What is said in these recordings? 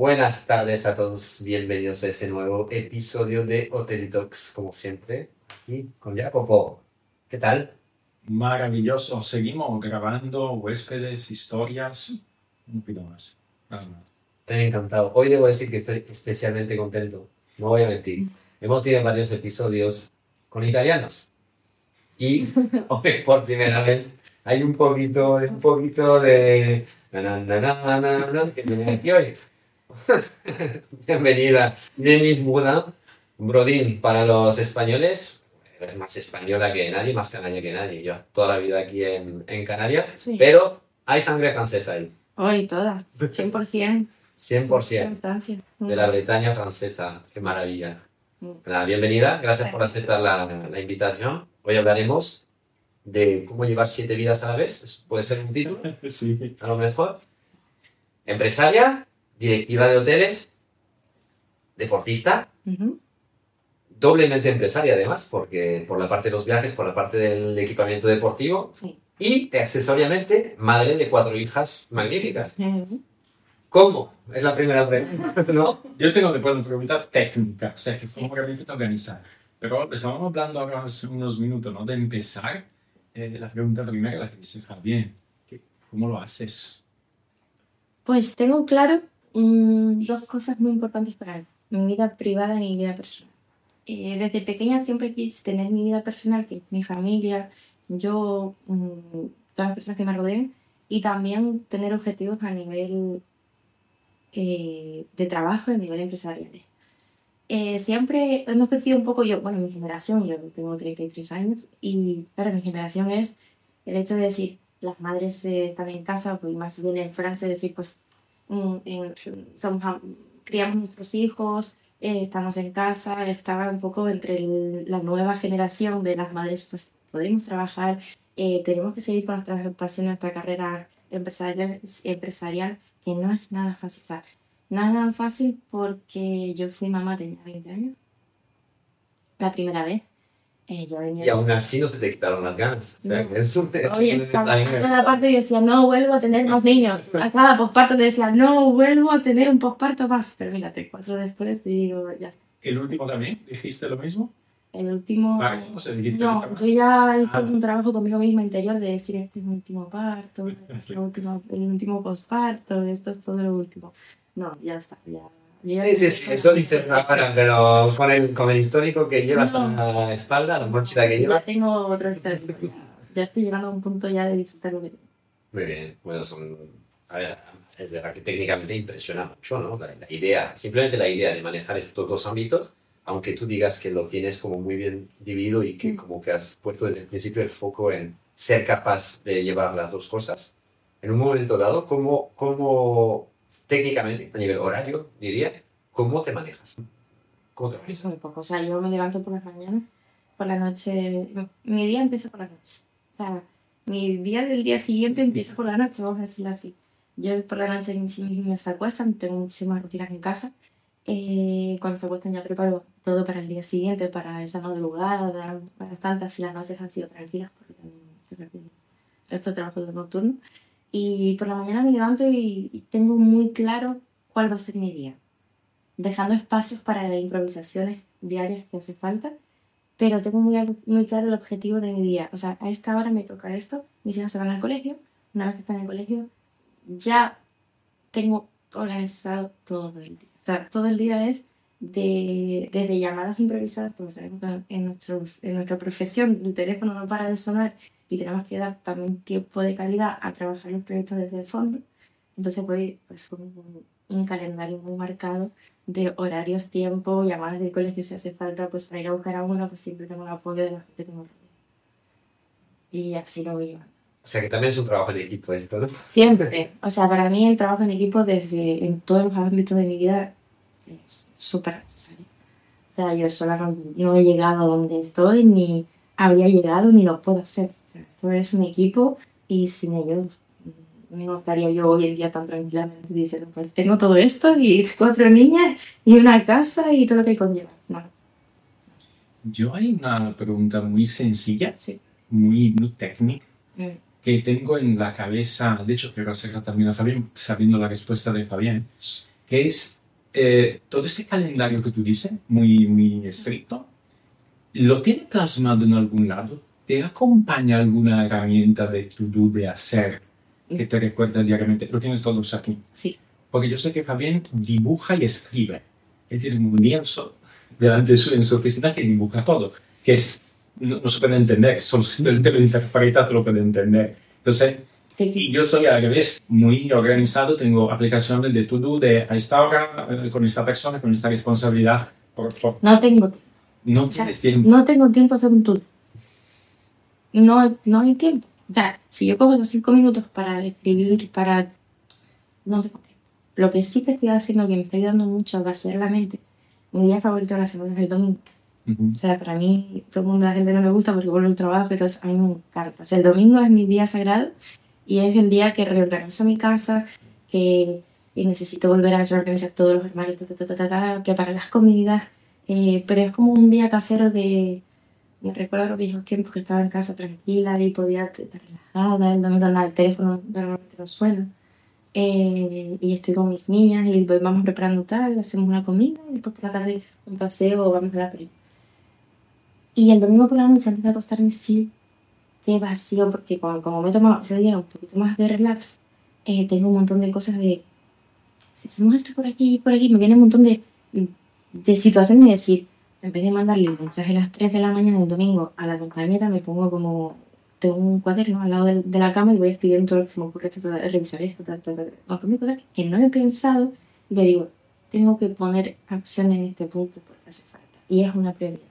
Buenas tardes a todos, bienvenidos a este nuevo episodio de Hotel Talks, como siempre, aquí con Jacopo. ¿Qué tal? Maravilloso, seguimos grabando huéspedes, historias, un poquito más, nada más. Estoy encantado. Hoy debo decir que estoy especialmente contento, no voy a mentir. Hemos tenido varios episodios con italianos y hoy por primera vez hay un poquito de... que viene aquí hoy. Bienvenida, Jenny Buda, Brodín para los españoles, es más española que nadie, más canaria que nadie. Yo toda la vida aquí en Canarias, Sí. pero hay sangre francesa ahí, Hoy toda, 100%. 100%, Francia. de la Bretaña francesa, qué maravilla. Nada, bienvenida, gracias por aceptar la invitación. Hoy hablaremos de cómo llevar 7 vidas a la vez, eso puede ser un título, Sí. a lo mejor. Empresaria, directiva de hoteles, deportista, Ujú. doblemente empresaria además, porque por la parte de los viajes, por la parte del equipamiento deportivo Sí. y accesoriamente madre de 4 hijas magníficas. Ujú. ¿Cómo? Es la primera pregunta, ¿no? Yo tengo que preguntar técnica, o sea, que cómo realmente organizar. Pero estábamos hablando ahora hace unos minutos, ¿no? De empezar, la pregunta primera, la que dice Fabián, ¿cómo lo haces? Pues tengo claro dos cosas muy importantes para mí: mi vida privada y mi vida personal. Desde pequeña siempre quise tener mi vida personal, que es mi familia, yo, todas las personas que me rodean, y también tener objetivos a nivel de trabajo y a nivel empresarial. Siempre hemos crecido un poco, mi generación, yo tengo 33 años, y claro, mi generación es el hecho de decir, las madres están en casa, pues más bien en Francia, decir, pues criamos nuestros hijos, estamos en casa, estaba un poco entre la nueva generación de las madres, pues podemos trabajar, tenemos que seguir con nuestra pasión, nuestra carrera empresarial, que no es nada fácil, o sea, nada fácil, porque yo fui mamá, tenía 20 años, la primera vez. Yo venía Y aún así no se te quitaron las ganas. O sea, No. que es un Oye, a detalle. cada parte yo decía, no vuelvo a tener más niños. A cada posparto te decía, no vuelvo a tener un posparto más. Pero mírate, 4 después digo, ya está. ¿El último también? ¿Dijiste lo mismo? El último... Vale, o sea, dijiste No, el yo ya hice un trabajo conmigo misma interior de decir, este es mi último parto, este es el último posparto, esto es todo lo último. No, ya está, ya... Sí, eso dices ahora, pero con el histórico que llevas No. a la espalda, la mochila que Ya llevas. tengo otra historia. Ya estoy llegando a un punto ya de disfrutar lo que tengo. Muy bien, bueno, a ver, es verdad que técnicamente impresiona mucho, ¿no? La idea, simplemente la idea de manejar estos dos ámbitos, aunque tú digas que lo tienes como muy bien dividido y que como que has puesto desde el principio el foco en ser capaz de llevar las dos cosas, en un momento dado, ¿cómo técnicamente, a nivel horario, diría, cómo te manejas? ¿Cómo te Es organizas? muy poco. O sea, yo me levanto por las mañanas, por la noche. Mi día empieza por la noche. O sea, mi día del día siguiente empieza por la noche, vamos a decirlo así. Yo por la noche, si mis niños se acuestan, tengo muchísimas rutinas en casa. Cuando se acuestan ya preparo todo para el día siguiente, para esa madrugada, para tantas, si las noches han sido tranquilas, porque también el resto de trabajo de nocturno. Y por la mañana me levanto y tengo muy claro cuál va a ser mi día, dejando espacios para improvisaciones diarias que hace falta, pero tengo muy claro el objetivo de mi día. O sea, a esta hora me toca esto, mis hijas se van al colegio, una vez que están en el colegio, ya tengo organizado todo el día. O sea, todo el día es desde llamadas improvisadas, porque sabemos que en nuestra profesión el teléfono no para de sonar y tenemos que dar también tiempo de calidad a trabajar los proyectos desde el fondo. Entonces voy pues, con un calendario muy marcado de horarios, tiempo, llamadas del colegio si hace falta, pues para ir a buscar a uno, pues siempre tengo el apoyo de la gente que me rodea. Y así lo voy llevando. O sea, que también es un trabajo en equipo esto, ¿no? Siempre. O sea, para mí el trabajo en equipo en todos los ámbitos de mi vida es súper necesario. O sea, yo sola no he llegado a donde estoy, ni habría llegado, ni lo puedo hacer. O sea, esto es un equipo y sin ellos no estaría yo hoy en día tan tranquilamente diciendo, pues tengo todo esto y 4 niñas y una casa y todo lo que conlleva. No. Yo hay una pregunta muy sencilla, Sí. muy técnica, que tengo en la cabeza, de hecho quiero hacerla también a Fabián, sabiendo la respuesta de Fabián, que es todo este calendario que tú dices, muy, muy estricto, ¿lo tiene plasmado en algún lado? ¿Te acompaña alguna herramienta de to-do, de hacer, que te recuerda diariamente? Lo tienes todos aquí. Sí. Porque yo sé que Fabián dibuja y escribe. Él tiene un lienzo delante de en su oficina que dibuja todo. Que es, no se puede entender, solo si te lo interpreta te lo puede entender. Entonces, Sí, sí. y yo soy al revés, muy organizado, tengo aplicaciones de to-do de a esta hora, con esta persona, con esta responsabilidad. No tengo tiempo. No O sea, tienes tiempo. no tengo tiempo de hacer un tour. No hay tiempo. O sea, si yo cojo los 5 minutos para escribir, no tengo tiempo. Lo que sí que estoy haciendo, que me está ayudando mucho a vaciar la mente, mi día favorito de la semana es el domingo. O sea, para mí, todo el mundo, la gente no me gusta porque vuelvo al trabajo, pero a mí me encanta. O sea, el domingo es mi día sagrado y es el día que reorganizo mi casa, que necesito volver a reorganizar todos los armarios, preparar las comidas, pero es como un día casero de... Me recuerdo los viejos tiempos que estaba en casa tranquila y podía estar relajada, el domingo el teléfono normalmente no suena. Y estoy con mis niñas y pues vamos preparando tal, hacemos una comida y después por la tarde un paseo o vamos a la película. Y el domingo por la noche, antes de acostarme, sí, qué vacío, porque como me he tomado ese día un poquito más de relax, tengo un montón de cosas de, si hacemos esto por aquí, me viene un montón de situaciones de decir, en vez de mandarle un mensaje a las 3 de la mañana del domingo a la compañera, me pongo como, tengo un cuaderno al lado de la cama y voy escribiendo todo lo que se me ocurre, revisar esto, cosas que no he pensado, y le digo, tengo que poner acción en este punto porque hace falta, y es una prioridad.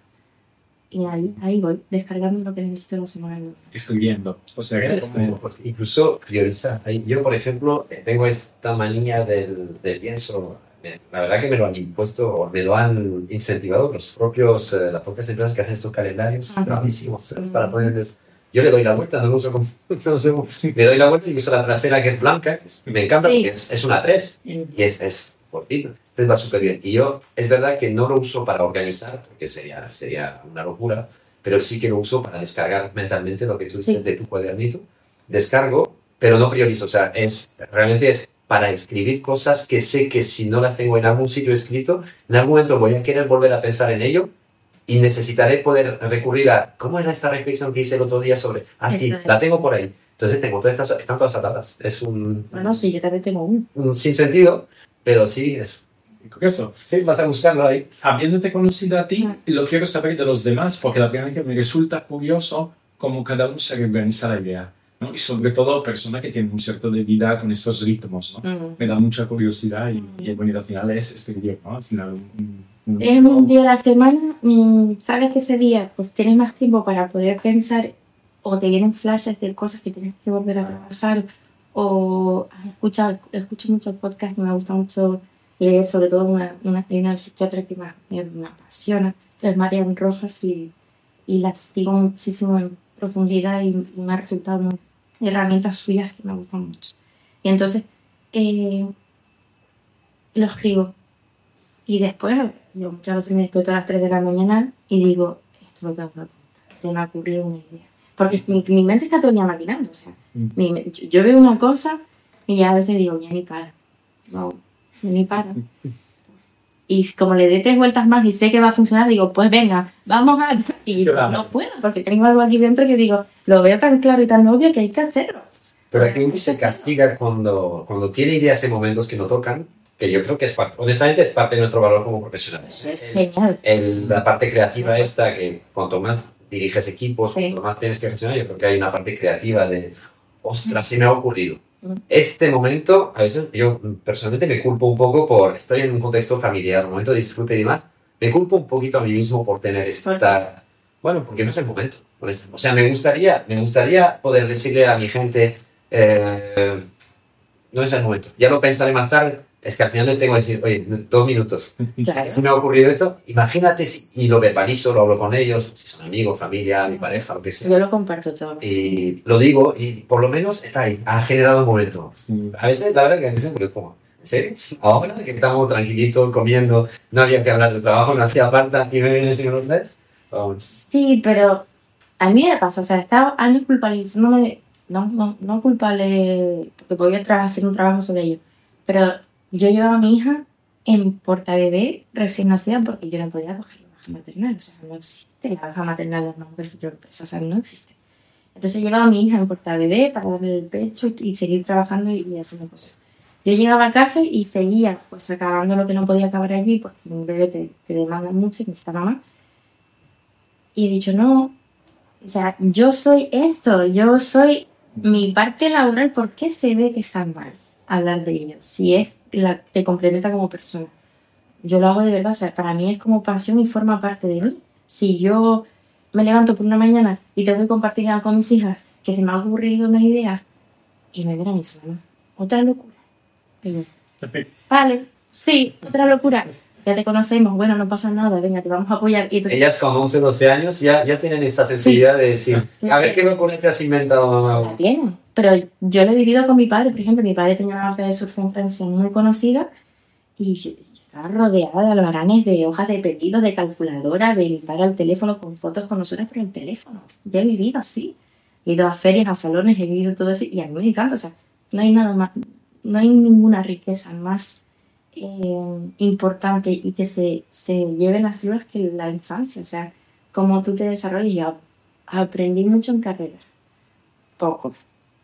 Y ahí voy, descargando lo que necesito la semana. Escribiendo. O sea, que es como... Incluso prioriza. Yo, por ejemplo, tengo esta manía del pienso. La verdad que me lo han impuesto o me lo han incentivado las propias empresas que hacen estos calendarios grandísimos para poner eso. Yo le doy la vuelta, no lo uso como... No sé, le doy la vuelta y uso la trasera que es blanca. Me encanta porque es una 3 y es cortita. Entonces va súper bien. Y yo, es verdad que no lo uso para organizar, porque sería una locura, pero sí que lo uso para descargar mentalmente lo que tú dices de tu cuadernito. Descargo, pero no priorizo. O sea, realmente es para escribir cosas que sé que si no las tengo en algún sitio escrito, en algún momento voy a querer volver a pensar en ello y necesitaré poder recurrir a ¿cómo era esta reflexión que hice el otro día sobre? Sí, la tengo por ahí. Entonces tengo todas estas, están todas atadas. Es Bueno, sí, yo también tengo un sinsentido, pero sí es... Eso. Sí, vas a buscarlo ahí. Habiéndote conocido a ti, lo quiero saber de los demás, porque la primera vez que me resulta curioso cómo cada uno se reorganiza la idea, ¿no? Y sobre todo personas que tienen un cierto de vida con estos ritmos, ¿no? Me da mucha curiosidad y bueno, al final es escribir, ¿no? Al final, es un día a la semana, sabes que ese día pues tienes más tiempo para poder pensar o te vienen flashes de cosas que tienes que volver a trabajar o escucho mucho podcast y me gusta mucho leer, sobre todo una psiquiatra que me apasiona, es Marian Rojas y la sigo muchísimo en profundidad y me ha resultado herramientas suyas que me gustan mucho. Y entonces lo escribo y después yo muchas veces me despierto a las 3 de la mañana y digo, esto lo tengo que apuntar, se me ha ocurrido una idea. Porque mi mente está todo el día maquinando, o sea, yo veo una cosa y ya a veces digo, ya ni para, no, ni para. Y como le dé 3 vueltas más y sé que va a funcionar, digo, pues venga, vamos a... Y no puedo, porque tengo algo aquí dentro que digo, lo veo tan claro y tan obvio que hay que hacerlo. Pero aquí uno se castiga cuando tiene ideas en momentos que no tocan, que yo creo que es honestamente es parte de nuestro valor como profesionales. Es genial. La parte creativa esta, que cuanto más diriges equipos, cuanto más tienes que gestionar, yo creo que hay una parte creativa de, ostras, se me ha ocurrido. Este momento, a veces yo personalmente me culpo un poco estoy en un contexto familiar, un momento de disfrute y demás, me culpo un poquito a mí mismo por tener esta... Bueno, porque no es el momento. O sea, me gustaría poder decirle a mi gente, no es el momento, ya lo pensaré más tarde. Es que al final les tengo que decir, oye, 2 minutos. Claro. Si me ha ocurrido esto, imagínate y lo verbalizo, lo hablo con ellos, si son amigos, familia, mi pareja, lo que sea. Yo lo comparto todo. Y lo digo y por lo menos está ahí, ha generado un momento. Sí. A veces, la verdad que a veces me como, ¿en serio? Ahora que estamos tranquilitos, comiendo, no había que hablar de trabajo, no hacía falta y me viene sin los vamos. Sí, pero a mí me pasa, o sea, estaba años culpabilizándome, no culpable, porque podía hacer un trabajo sobre ello, pero yo llevaba a mi hija en portabebé recién nacida porque yo no podía coger la baja maternal. O sea, no existe la baja maternal de las mujeres europeas. O sea, no existe. Entonces llevaba a mi hija en portabebé para darle el pecho y seguir trabajando y haciendo cosas. Yo llegaba a casa y seguía pues acabando lo que no podía acabar allí porque un bebé te demanda mucho y necesita mamá. Y he dicho, no, o sea, yo soy esto, yo soy mi parte laboral. ¿Por qué se ve que está mal hablar de ello? Si es la que complementa como persona. Yo lo hago de verdad, o sea, para mí es como pasión y forma parte de mí. Si yo me levanto por una mañana y tengo que compartir algo con mis hijas, que se me ha ocurrido una idea, y me viene a mi sana. Otra locura. Y yo, vale, sí, otra locura. Ya te conocemos, bueno, no pasa nada, venga, te vamos a apoyar. Y entonces, Ellas con 11, 12 años ya tienen esta sensibilidad de decir, a ver qué locura te has inventado, mamá. la tienen. Pero yo lo he vivido con mi padre, por ejemplo. Mi padre tenía una marca de surf en Francia muy conocida y yo estaba rodeada de albaranes de hojas de pedidos, de calculadora, de mi padre al teléfono con fotos con nosotros por el teléfono. Yo he vivido así. He ido a ferias, a salones, he vivido todo eso y a mí me encanta. O sea, no hay nada más, no hay ninguna riqueza más importante y que se lleven las horas que la infancia. O sea, cómo tú te desarrollas. Yo aprendí mucho en carrera. Poco,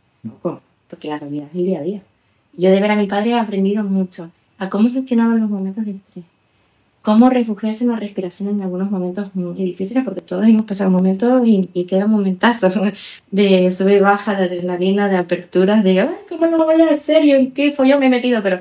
porque la realidad es el día a día. Yo de ver a mi padre he aprendido mucho a cómo gestionar los momentos de estrés, cómo refugiarse en la respiración en algunos momentos muy difíciles, porque todos hemos pasado momentos y quedan momentazos de sube y baja la adrenalina, de aperturas, de ay, ¿cómo no voy a serio? ¿En qué follón me he metido? Pero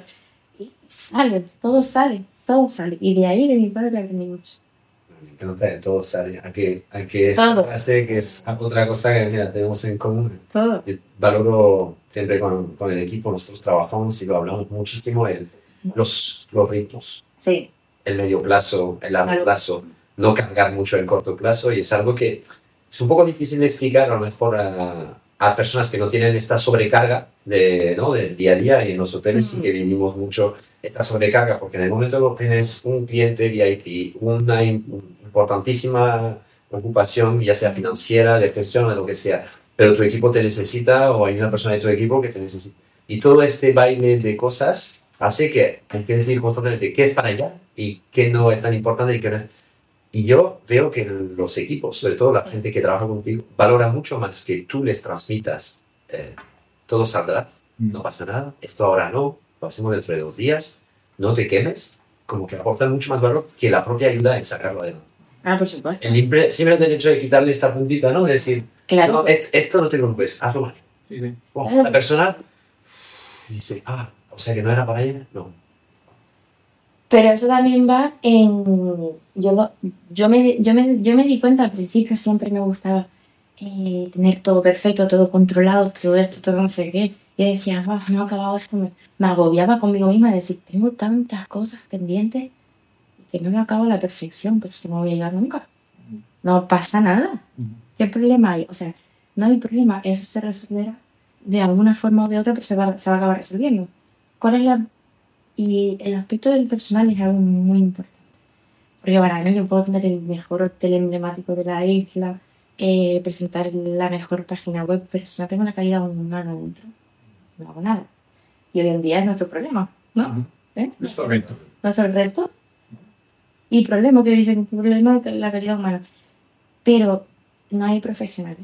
sale, todo sale, todo sale. Y de ahí de mi padre aprendí mucho. Me encanta, todo sale. Aquí esta Todo. frase que es otra cosa que mira, tenemos en común. Todo. Yo valoro siempre con el equipo, nosotros trabajamos y lo hablamos muchísimo, los ritmos. Sí. El medio plazo, el largo plazo, no cargar mucho el corto plazo y es algo que es un poco difícil de explicar a lo mejor a personas que no tienen esta sobrecarga ¿no? del día a día y en los hoteles sí que vivimos mucho esta sobrecarga porque en el momento que tienes un cliente VIP, una importantísima ocupación, ya sea financiera, de gestión o de lo que sea, pero tu equipo te necesita o hay una persona de tu equipo que te necesita. Y todo este baile de cosas hace que empieces a decir constantemente qué es para allá y qué no es tan importante y qué no es. Y yo veo que los equipos, sobre todo la gente que trabaja contigo, valora mucho más que tú les transmitas todo saldrá, no pasa nada, esto ahora no, lo hacemos dentro de 2 días, no te quemes, como que aportan mucho más valor que la propia ayuda en sacarlo adelante. Ah, por supuesto. Siempre el derecho de quitarle esta puntita, ¿no? De decir, claro. No, esto no te preocupes, hazlo mal. Sí, sí. Wow, la persona dice, o sea que no era para ella, no. Pero eso también va en... Yo me di cuenta al principio, siempre me gustaba tener todo perfecto, todo controlado, todo esto, todo no sé qué. Yo decía, no he acabado esto. Me agobiaba conmigo misma de decir, tengo tantas cosas pendientes que no me acabo a la perfección, pero es que no voy a llegar nunca. No pasa nada. ¿Qué problema hay? O sea, no hay problema. Eso se resolverá de alguna forma o de otra, pero se va a acabar resolviendo. ¿Cuál es la...? Y el aspecto del personal es algo muy importante. Porque para mí yo puedo tener el mejor hotel emblemático de la isla, presentar la mejor página web, pero si no tengo la calidad humana dentro, no hago nada. Y hoy en día es nuestro problema, ¿no? Nuestro reto. Nuestro reto. Y problema que dicen, problema de la calidad humana. Pero no hay profesionales.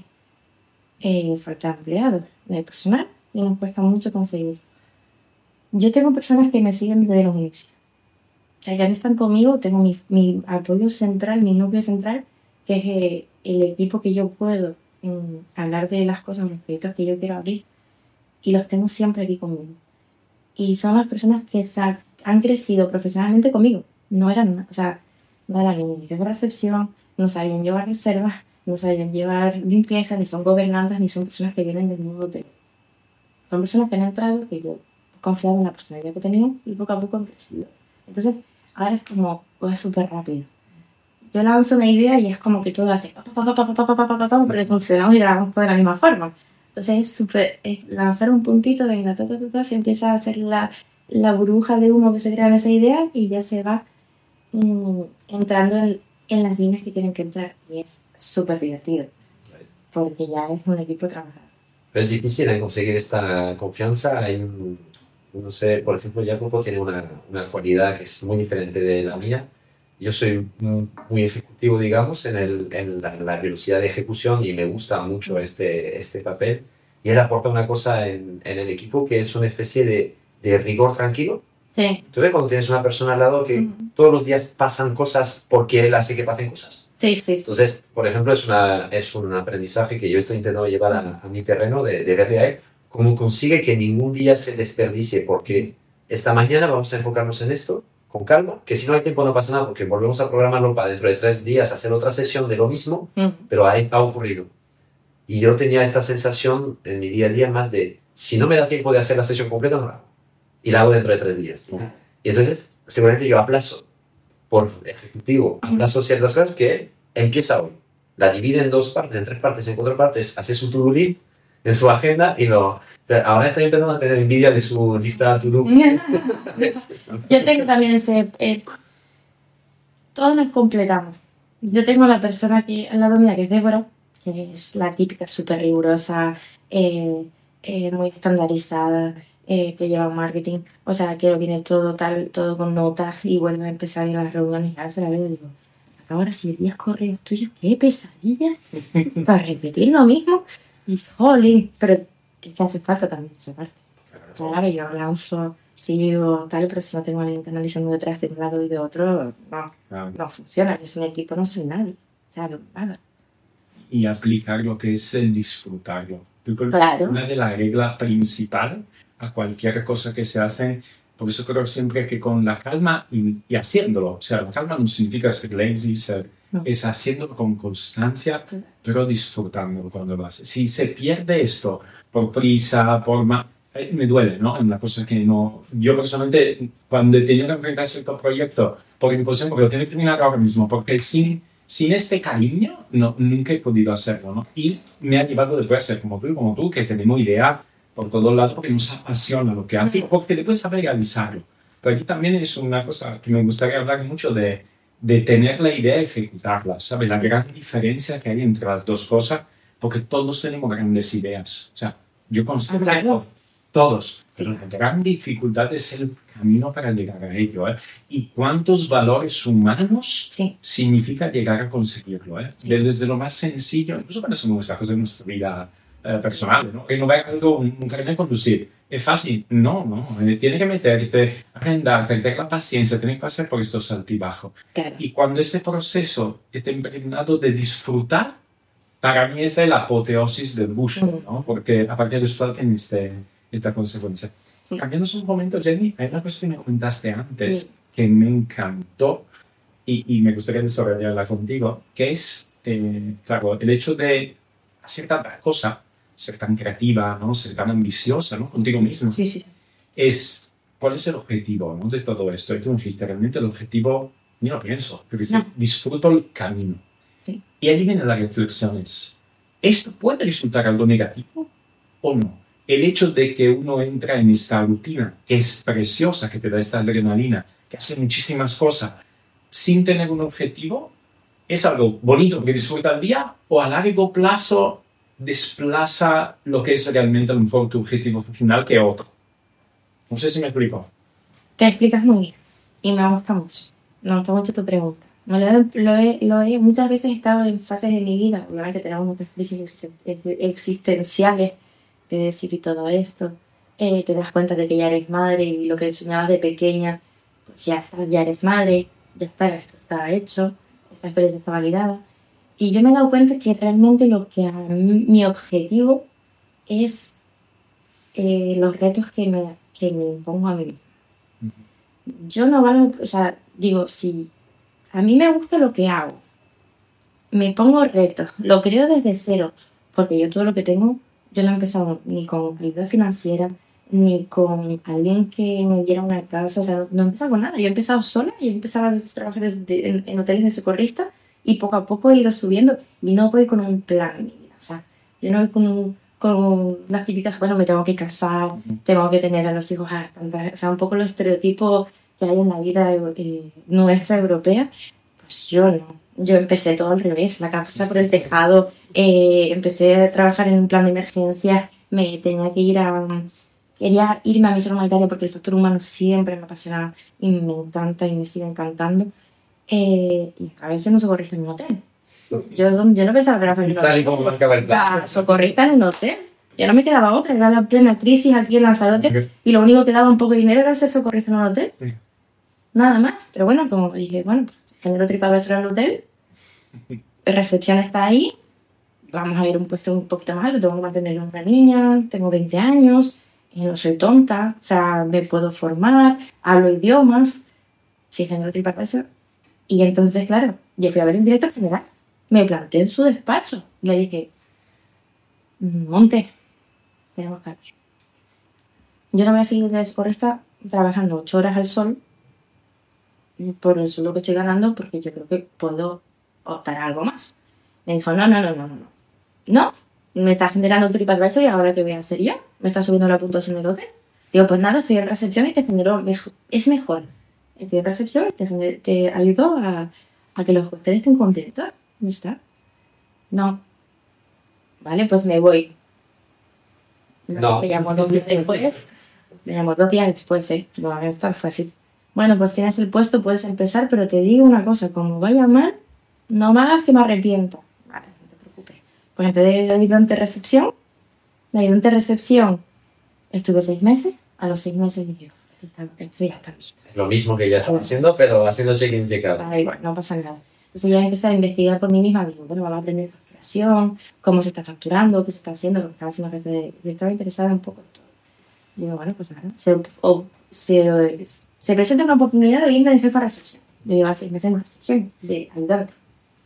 Falta empleados, no hay personal y nos cuesta mucho conseguir. Yo tengo personas que me siguen desde los inicios. O sea, que están conmigo, tengo mi apoyo central, mi núcleo central, que es el equipo que yo puedo hablar de las cosas, los proyectos que yo quiero abrir. Y los tengo siempre aquí conmigo. Y son las personas que han crecido profesionalmente conmigo. No eran ni de recepción, no sabían llevar reservas, no sabían llevar limpieza, ni son gobernantes, ni son personas que vienen del mundo hotel. Son personas que han entrado, que yo confiado en la personalidad que tenían y poco a poco han crecido. Entonces, ahora es como, pues súper rápido. Yo lanzo una idea y es como que todo hace porque funcionamos y grabamos todo de la misma forma. Entonces es súper, lanzar un puntito, venga, se empieza a hacer la burbuja de humo que se crea en esa idea y ya se va entrando en las líneas que tienen que entrar. Y es súper divertido, porque ya es un equipo trabajador. Pero es difícil conseguir esta confianza. no sé, por ejemplo, Jacopo tiene una cualidad que es muy diferente de la mía. Yo soy muy ejecutivo, digamos, en la velocidad de ejecución y me gusta mucho este papel. Y él aporta una cosa en el equipo que es una especie de rigor tranquilo. Sí. Tú ves cuando tienes una persona al lado que todos los días pasan cosas porque él hace que pasen cosas. Sí, sí. Entonces, por ejemplo, es un aprendizaje que yo estoy intentando llevar a mi terreno de verle a él, cómo consigue que ningún día se desperdicie, porque esta mañana vamos a enfocarnos en esto con calma, que si no hay tiempo no pasa nada, porque volvemos a programarlo para dentro de 3 días hacer otra sesión de lo mismo, pero ha ocurrido. Y yo tenía esta sensación en mi día a día más de, si no me da tiempo de hacer la sesión completa, no la hago. Y la hago dentro de 3 días. Y entonces, seguramente yo aplazo, por ejecutivo, aplazo ciertas cosas que él empieza hoy. La divide en 2 partes, en 3 partes, en 4 partes, hace su to-do list en su agenda y lo... O sea, ahora estoy empezando a tener envidia de su lista to-do. Yo tengo también ese... todos nos completamos. Yo tengo la persona aquí al lado mía, que es Débora, que es la típica súper rigurosa, muy estandarizada, que lleva marketing. O sea, que lo tiene todo tal, todo con notas y vuelve a empezar en las reuniones. A veces la veo y digo, ahora si 10 correos tuyos, qué pesadilla, para repetir lo mismo. Y jolín, pero es que hace falta también esa parte. Claro, yo lanzo, sigo tal, pero si no tengo a alguien analizando detrás de un lado y de otro, no funciona. Yo sin equipo no soy nadie. O sea, nada. Y aplicar lo que es el disfrutarlo. Claro. Una de las reglas principales a cualquier cosa que se hace, por eso creo siempre que con la calma y haciéndolo, o sea, la calma no significa ser lazy, es haciéndolo con constancia, pero disfrutándolo cuando lo hace. Si se pierde esto por prisa, me duele, ¿no? Es una cosa que no... Yo personalmente, cuando he tenido que enfrentar cierto proyecto por imposición, porque lo tengo que terminar ahora mismo, porque sin este cariño nunca he podido hacerlo, ¿no? Y me ha llevado después a ser como tú, que tenemos ideas por todos lados, porque nos apasiona lo que hace, porque después sabe realizarlo. Pero aquí también es una cosa que me gustaría hablar mucho de tener la idea y ejecutarla, ¿sabes? La gran diferencia que hay entre las dos cosas, porque todos tenemos grandes ideas. O sea, yo considero que todos, pero la gran dificultad es el camino para llegar a ello, ¿eh? Y cuántos valores humanos significa llegar a conseguirlo, ¿eh? Sí. Desde lo más sencillo, incluso para hacer nuestras cosas en nuestra vida personal, ¿no? Que no vea algo, un carnet de conducir. ¿Es fácil? No. Tienes que meterte, agendar, tener la paciencia, tienes que pasar por estos altibajos. Claro. Y cuando este proceso está impregnado de disfrutar, para mí esta es la apoteosis del buzo, ¿no? Porque a partir de eso tiene esta consecuencia. Sí. Cambiando un momento, Jenny, hay una cosa que me comentaste antes que me encantó y me gustaría desarrollarla contigo, que es, claro, el hecho de hacer tantas cosas, ser tan creativa, ¿no? Ser tan ambiciosa, ¿no? Contigo misma. Sí. ¿Cuál es el objetivo, ¿no? De todo esto? Y tú dijiste, realmente el objetivo, ni lo pienso, pero disfruto el camino. Sí. Y ahí vienen las reflexiones. ¿Esto puede resultar algo negativo o no? El hecho de que uno entra en esta rutina, que es preciosa, que te da esta adrenalina, que hace muchísimas cosas, sin tener un objetivo, ¿es algo bonito que disfruta el día o a largo plazo desplaza lo que es realmente a lo mejor tu objetivo final que otro? No sé si me explico. Te explicas muy bien y me gusta mucho. Me gusta mucho tu pregunta. Muchas veces he estado en fases de mi vida, obviamente tenemos muchas crisis existenciales, de decir y todo esto. Te das cuenta de que ya eres madre y lo que soñabas de pequeña, pues ya eres madre, ya está, esto está hecho, esta experiencia está validada. Y yo me he dado cuenta que realmente mi objetivo es los retos que me impongo a mí misma. Yo no valgo, o sea, digo, si a mí me gusta lo que hago, me pongo retos, lo creo desde cero, porque yo todo lo que tengo, yo no he empezado ni con ayuda financiera, ni con alguien que me diera una casa, o sea, no he empezado con nada, yo he empezado sola, yo he empezado a trabajar en hoteles de socorrista, y poco a poco he ido subiendo y no voy con un plan en mi vida. O sea, yo no voy con las típicas, bueno, me tengo que casar, tengo que tener a los hijos a tantas, o sea, un poco los estereotipos que hay en la vida nuestra europea. Pues yo no. Yo empecé todo al revés, la casa por el tejado, empecé a trabajar en un plan de emergencias, me tenía que ir a quería irme a misión humanitaria porque el factor humano siempre me apasiona y me encanta y me sigue encantando. Y acabé siendo socorrista en un hotel. Yo no pensaba que era en un Tal y hotel. como marca verdad. Socorrista en un hotel. Ya no me quedaba otra, era la plena crisis aquí en Lanzarote Ok. y lo único que daba un poco de dinero era ser socorrista en un hotel. Sí. Nada más. Pero bueno, como dije, bueno, pues genero TripAdvisor en el hotel, recepción está ahí, vamos a ir a un puesto un poquito más alto, tengo que mantener a una niña, tengo 20 años, no soy tonta, o sea, me puedo formar, hablo idiomas, sí genero TripAdvisor. Y entonces, claro, yo fui a ver el director general, me planté en su despacho, le dije, Monte, tenemos que hablar. Yo no voy a seguir de socorrista trabajando 8 horas al sol por el sueldo que estoy ganando porque yo creo que puedo optar a algo más. Me dijo, no. No, me está generando TripAdvisor y ahora ¿qué voy a hacer yo? Me está subiendo la puntuación del hotel. Digo, pues nada, estoy en recepción y te genero es mejor. Estoy en recepción y te ayudo a que los huéspedes estén contentos. ¿No está? No. Vale, pues me voy. No. Me llamó 2 días después. No, esto es fácil. Bueno, pues tienes el puesto, puedes empezar, pero te digo una cosa, como vaya mal, no me hagas que me arrepienta. Vale, no te preocupes. Pues entonces de ayudante de recepción, estuve 6 meses, a los 6 meses dije, esto ya está listo. Lo mismo que ya estaba haciendo, pero haciendo check-in, check-out. Da igual, no pasa nada. Entonces ya empecé a investigar por mí misma, digo, bueno, vamos a aprender facturación, cómo se está facturando, qué se está haciendo, lo que estaba haciendo jefe de... Yo estaba interesada un poco en todo. Digo, bueno, pues nada, se presenta una oportunidad de irme de jefa de recepción. Yo llevaba 6 meses en recepción, de ayudante.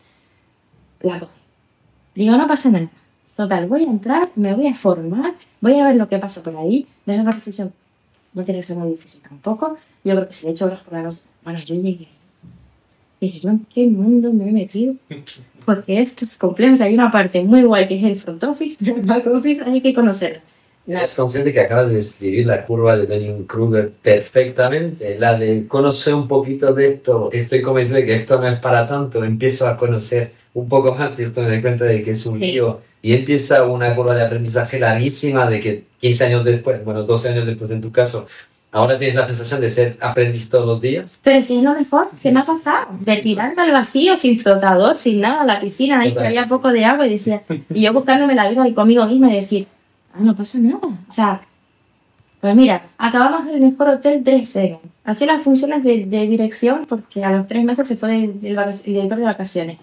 La cogí. Digo, no pasa nada. Total, voy a entrar, me voy a formar, voy a ver lo que pasa por ahí. De jefa de recepción no tiene que ser muy difícil tampoco. Yo creo que si le echo horas por la noche... Bueno, yo llegué. Dije, ¿yo en qué mundo me he metido? Porque esto es complejo. O sea, hay una parte muy guay que es el front office, pero el back office hay que conocerlo. Es consciente que acabas de describir la curva de Dunning-Kruger perfectamente. La de conocer un poquito de esto, estoy convencido de que esto no es para tanto, empiezo a conocer un poco más, ¿cierto? Me doy cuenta de que es un lío y empieza una curva de aprendizaje larguísima de que 15 años después, bueno, 12 años después en tu caso, ahora tienes la sensación de ser aprendiz todos los días. Pero si es lo mejor, ¿qué me ha pasado? De tirarme al vacío, sin flotador, sin nada, a la piscina, ahí que había poco de agua y yo buscándome la vida y conmigo misma y decir, no pasa nada. O sea, pues mira, acabamos en el mejor hotel 3-0. Hacía las funciones de dirección porque a los 3 meses se fue el director de vacaciones.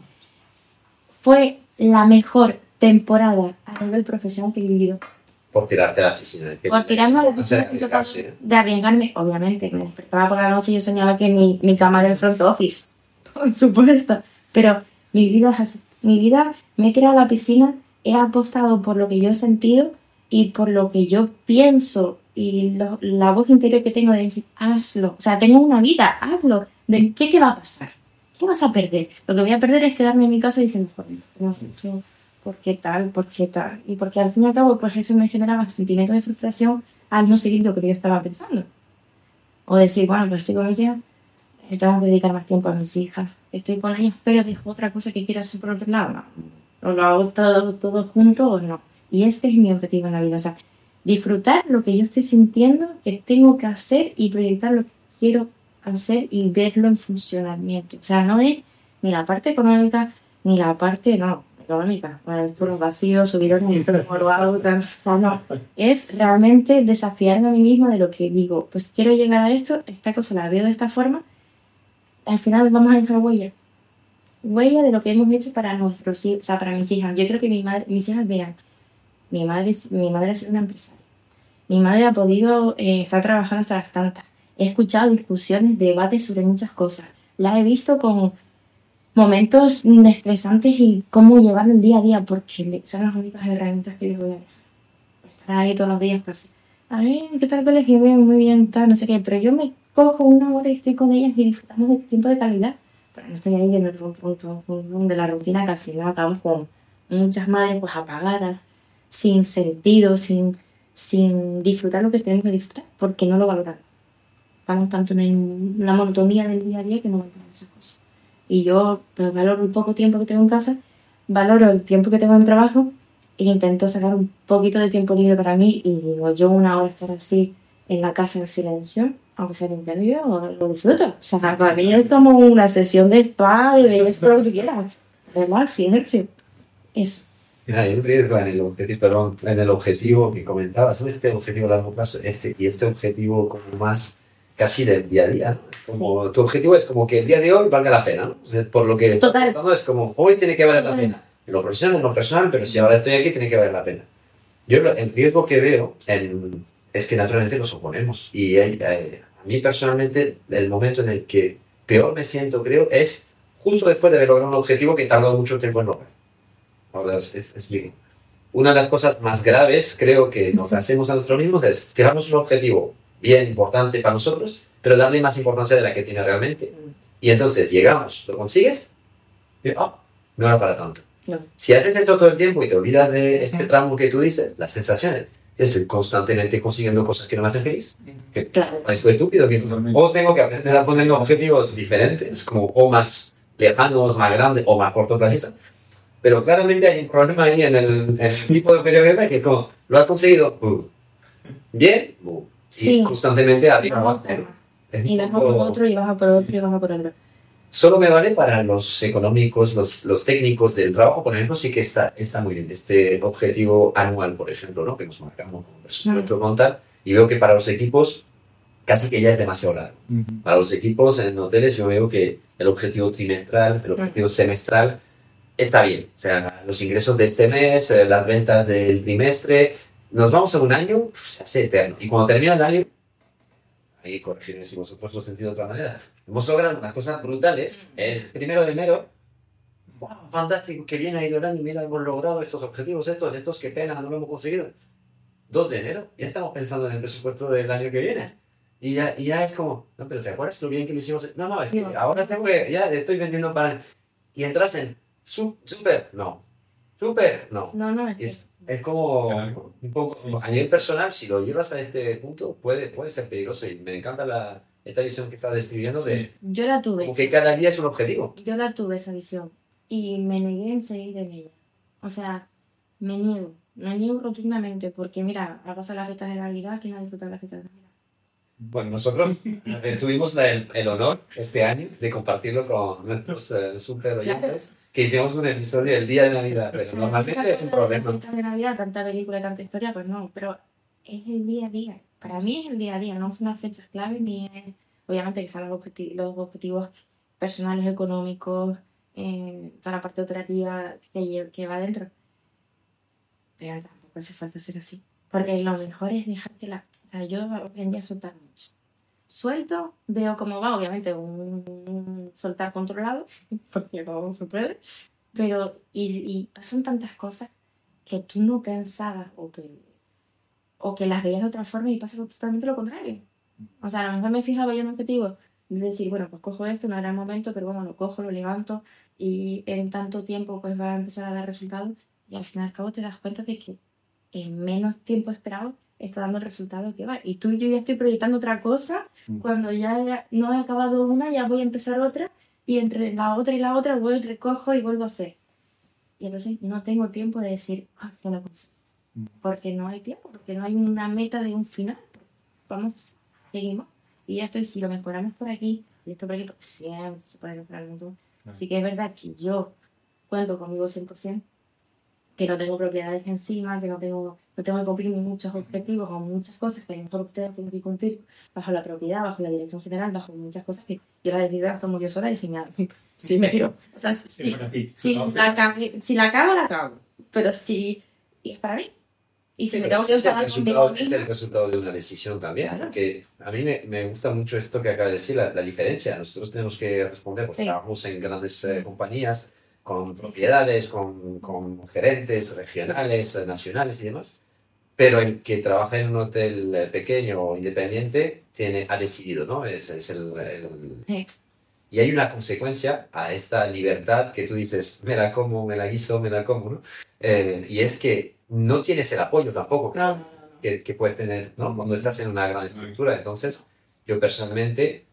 Fue la mejor temporada a nivel profesional que he vivido. Por tirarte a la piscina. Por tirarme a la piscina de arriesgarme, obviamente. Me despertaba por la noche y yo soñaba que mi cama era el front office. Por supuesto. Pero mi vida es así. Mi vida me he tirado a la piscina, he apostado por lo que yo he sentido y por lo que yo pienso y la voz interior que tengo de decir, hazlo. O sea, tengo una vida, hazlo. ¿De qué te va a pasar? ¿Qué vas a perder? Lo que voy a perder es quedarme en mi casa diciendo, ¿por qué tal? ¿Por qué tal? Y porque al fin y al cabo, pues eso me generaba sentimientos de frustración al no seguir lo que yo estaba pensando. O decir, bueno, pues estoy con mis hijas, tengo que dedicar más tiempo a mis hijas. Estoy con ellas, pero dejo otra cosa que quiero hacer por otro lado. No. O lo hago todo junto o no. Y este es mi objetivo en la vida. O sea, disfrutar lo que yo estoy sintiendo, que tengo que hacer y proyectar lo que quiero hacer y verlo en funcionamiento. O sea, no es ni la parte económica, ni la parte, económica. Por los vacíos, subir por lo hago, o sea, no. Es realmente desafiarme a mí misma de lo que digo. Pues quiero llegar a esto, esta cosa la veo de esta forma. Al final vamos a dejar huella. Huella de lo que hemos hecho para nuestros hijos, o sea, para mis hijas. Yo creo que mis hijas vean. Mi madre ha sido una empresaria. Mi madre ha podido estar trabajando hasta las tantas. He escuchado discusiones, debates sobre muchas cosas. La he visto con momentos estresantes y cómo llevarlo el día a día, porque son las únicas herramientas que les voy a dejar. Estar ahí todos los días, pues, a ver, ¿qué tal colegio? Muy bien, tal, no sé qué. Pero yo me cojo una hora y estoy con ellas y disfrutamos de tiempo de calidad. Pero no estoy ahí en el rum de la rutina que al final acabamos con muchas madres pues apagadas, sin sentido, sin disfrutar lo que tenemos que disfrutar, porque no lo valoramos. Estamos tanto en la monotonía del día a día que no valoramos esas cosas. Y yo pues, valoro el poco tiempo que tengo en casa, valoro el tiempo que tengo en trabajo e intento sacar un poquito de tiempo libre para mí y digo, yo 1 hora estar así en la casa en silencio, aunque sea limpiando, yo lo disfruto. O sea, para mí es como una sesión de spa, de belleza, lo que quieras. Relax y ejercicio. Es Hay un riesgo en el objetivo, perdón, en el objetivo que comentabas, ¿no? Este objetivo a largo plazo y este objetivo como más casi del día a día, ¿no? Como tu objetivo es como que el día de hoy valga la pena, ¿no? O sea, por lo que estás total. contando es como hoy tiene que valer la pena. En lo profesional, en lo personal, pero si ahora estoy aquí tiene que valer la pena. Yo el riesgo que veo es que naturalmente nos oponemos. Y a mí personalmente el momento en el que peor me siento, creo, es justo después de haber logrado un objetivo que tardó mucho tiempo en lograr. Ahora explico. Una de las cosas más graves, creo, que nos hacemos a nosotros mismos es fijarnos un objetivo bien importante para nosotros, pero darle más importancia de la que tiene realmente. Y entonces llegamos, lo consigues, y no era para tanto. No. Si haces esto todo el tiempo y te olvidas de este tramo que tú dices, las sensaciones, estoy constantemente consiguiendo cosas que no me hacen feliz, que Claro. parezco estúpido, que o tengo que aprender a poner objetivos diferentes, como o más lejanos, más grandes o más cortoplacistas. Pero claramente hay un problema ahí en el tipo de objetivo que es como, lo has conseguido, bien, Sí. y constantemente arriba, Vamos, abajo. Es y un vas poco- por otro, y vas por otro, y vas por otro. Solo me vale para los económicos, los técnicos del trabajo, por ejemplo, sí que está muy bien. Este objetivo anual, por ejemplo, ¿no? Que nos marcamos como presupuesto contar, y veo que para los equipos casi que ya es demasiado largo. Para los equipos en hoteles yo veo que el objetivo trimestral, el objetivo semestral, está bien. O sea, los ingresos de este mes, las ventas del trimestre, nos vamos a un año, se hace eterno. Y cuando termina el año, ahí corregirme si vosotros lo sentís de otra manera, hemos logrado unas cosas brutales. El 1 de enero, wow, fantástico, qué bien ha ido el año, mira, hemos logrado estos objetivos, estos, qué pena, no lo hemos conseguido. 2 de enero, ya estamos pensando en el presupuesto del año que viene. Y ya es como, no, pero ¿te acuerdas lo bien que lo hicimos? No, es que No. ahora ya estoy vendiendo para... Y entras en, súper, no. Súper, no. No, Es como Claro. un poco, Sí, a sí. nivel personal, si lo llevas a este punto, puede ser peligroso. Y me encanta esta visión que estás describiendo de yo la tuve. como que cada día es un objetivo. Yo la tuve esa visión y me negué en seguir en ella. O sea, me niego rotundamente porque mira, ha pasado las fiestas de Navidad, ¿quién ha disfrutado las fiestas de Navidad? Bueno, nosotros tuvimos el honor este año de compartirlo con nuestros super oyentes, que hicimos un episodio el día de Navidad, pero O sea, normalmente es un las problema. fiestas de Navidad, tanta película, tanta historia, pues no, pero es el día a día. Para mí es el día a día, no son unas fechas clave ni es, obviamente que son los objetivos personales, económicos, toda la parte operativa que va dentro. Pero tampoco hace falta ser así. Porque lo mejor es dejar que o sea, yo aprendí a soltar mucho. Suelto, veo cómo va, obviamente un soltar controlado, porque no se puede. Pero, y pasan tantas cosas que tú no pensabas o que las veías de otra forma y pasa totalmente lo contrario. O sea, a lo mejor me fijaba yo en un objetivo de decir, bueno, pues cojo esto, no era el momento, pero bueno, lo cojo, lo levanto y en tanto tiempo pues va a empezar a dar resultados y al fin y al cabo te das cuenta de que en menos tiempo esperado está dando el resultado que va. Y tú y yo ya estoy proyectando otra cosa, cuando ya no he acabado una, ya voy a empezar otra y entre la otra y la otra voy, recojo y vuelvo a hacer. Y entonces no tengo tiempo de decir, ya lo consigo. Porque no hay tiempo, porque no hay una meta de un final. Vamos, seguimos. Y ya estoy, si lo mejoramos por aquí, y esto por aquí, porque siempre se puede mejorar un montón. Así que es verdad que yo cuento conmigo 100%, que no tengo propiedades encima, que no tengo que cumplir muchos objetivos o muchas cosas que a lo mejor ustedes tienen que cumplir bajo la propiedad, bajo la dirección general, bajo muchas cosas que yo las decido las tomo yo sola y si me tiro. O sea, si la cago, la cago. Pero si y es para mí. Y si me tengo que usar Es el resultado de una decisión también, Claro. porque a mí me gusta mucho esto que acaba de decir, la diferencia. Nosotros tenemos que responder, porque Sí. trabajamos en grandes compañías, con propiedades, con gerentes regionales, nacionales y demás, pero el que trabaja en un hotel pequeño o independiente ha decidido, ¿no? Es Sí. Y hay una consecuencia a esta libertad que tú dices, me la como, me la guiso, me la como, ¿no? Y es que no tienes el apoyo tampoco No. que puedes tener, ¿no? Cuando estás en una gran estructura. Entonces, yo personalmente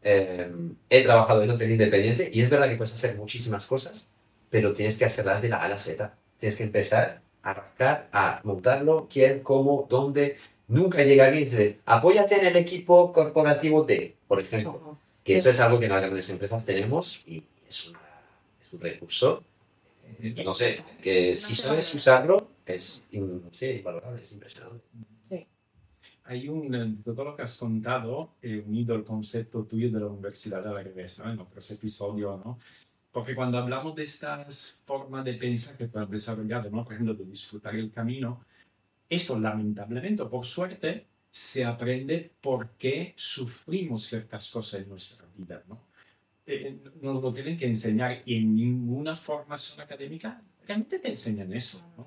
he trabajado en hotel independiente y es verdad que puedes hacer muchísimas cosas, pero tienes que hacerlas de la A a la Z. Tienes que empezar a rascar, a montarlo, quién, cómo, dónde. Nunca llega alguien y dice, apóyate en el equipo corporativo de, por ejemplo. Que eso es algo que en las grandes empresas tenemos y es un recurso, no sé, que si sabes usarlo es invalorable, es impresionante. Sí. Hay de todo lo que has contado, unido el concepto tuyo de la universidad al revés, ¿no? En otros episodios, ¿no? Porque cuando hablamos de estas formas de pensar que tú has desarrollado, ¿no? Por ejemplo, de disfrutar el camino, esto lamentablemente, o por suerte, se aprende por qué sufrimos ciertas cosas en nuestra vida, ¿no? Nos lo tienen que enseñar y en ninguna formación académica realmente te enseñan eso, ¿no?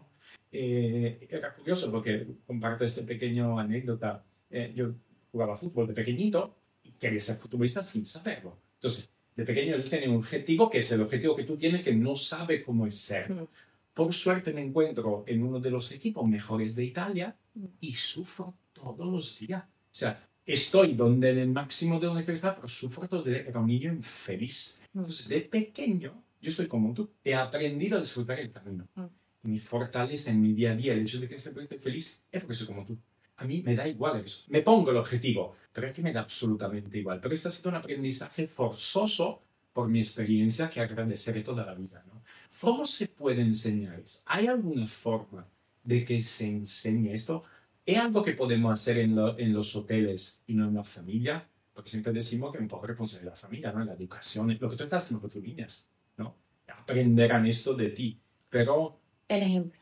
Era curioso porque comparto esta pequeña anécdota. Yo jugaba fútbol de pequeñito y quería ser futbolista sin saberlo. Entonces, de pequeño yo tenía un objetivo que es el objetivo que tú tienes que no sabe cómo es ser. Por suerte me encuentro en uno de los equipos mejores de Italia y sufro todos los días. O sea, estoy donde en el máximo de donde quiero estar, pero sufro todo el día. Era un niño infeliz. Entonces, de pequeño, yo soy como tú, he aprendido a disfrutar el camino. Mi fortaleza en mi día a día, el hecho de que estoy feliz, es porque soy como tú. A mí me da igual eso. Me pongo el objetivo, pero es que me da absolutamente igual. Pero esto ha sido un aprendizaje forzoso por mi experiencia que agradeceré toda la vida, ¿no? ¿Cómo se puede enseñar esto? ¿Hay alguna forma de que se enseñe esto? ¿Es algo que podemos hacer en los hoteles y no en la familia? Porque siempre decimos que es un poco responsable de la familia, ¿no? En la educación, lo que tú estás haciendo con tus niñas, ¿no? Aprenderán esto de ti. Pero... El ejemplo.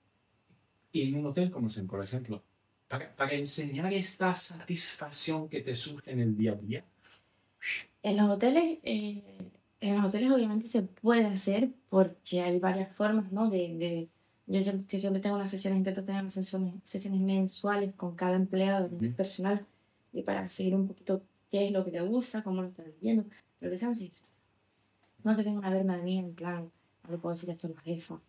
Y en un hotel, como es, por ejemplo, para enseñar esta satisfacción que te surge en el día a día. En los hoteles obviamente se puede hacer porque hay varias formas, ¿no? Yo siempre tengo unas sesiones, intento tener unas sesiones mensuales con cada empleado del personal y para seguir un poquito qué es lo que te gusta, cómo lo estás viviendo, pero que sean sinceros. No que vengan a verme a mí en plan, no le puedo decir esto a la jefa.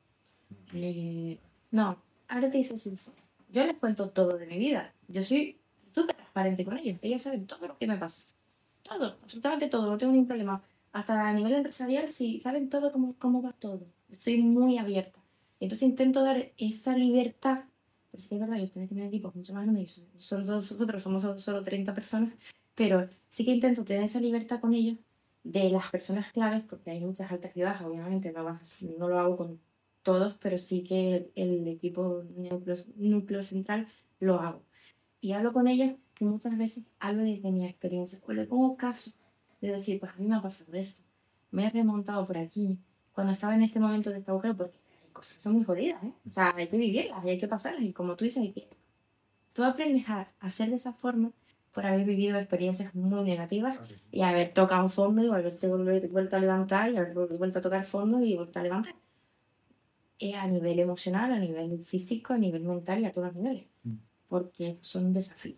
No, ahora te dice sincero. Yo les cuento todo de mi vida. Yo soy súper transparente con ellos. Ellos saben todo lo que me pasa. Todo, absolutamente todo. No tengo ningún problema. Hasta a nivel empresarial, sí, saben todo cómo va todo. Soy muy abierta. Entonces intento dar esa libertad. Pero sí que es verdad que ustedes tienen equipos mucho más grandes. Nosotros somos solo 30 personas. Pero sí que intento tener esa libertad con ellos de las personas claves, porque hay muchas altas y bajas, obviamente. No lo hago con todos, pero sí que el equipo núcleo central lo hago. Y hablo con ellos y muchas veces hablo de mi experiencia. O le pongo caso de decir, pues a mí me ha pasado esto. Me he remontado por aquí. Cuando estaba en este momento de este agujero, porque hay cosas que son muy jodidas, ¿eh? O sea, hay que vivirlas y hay que pasarlas. Y como tú dices, tú aprendes a hacer de esa forma por haber vivido experiencias muy negativas y haber tocado fondo y haberte vuelto a levantar y haber vuelto a tocar fondo y vuelto a levantar. A nivel emocional, a nivel físico, a nivel mental y a todos los niveles. Porque son un desafío.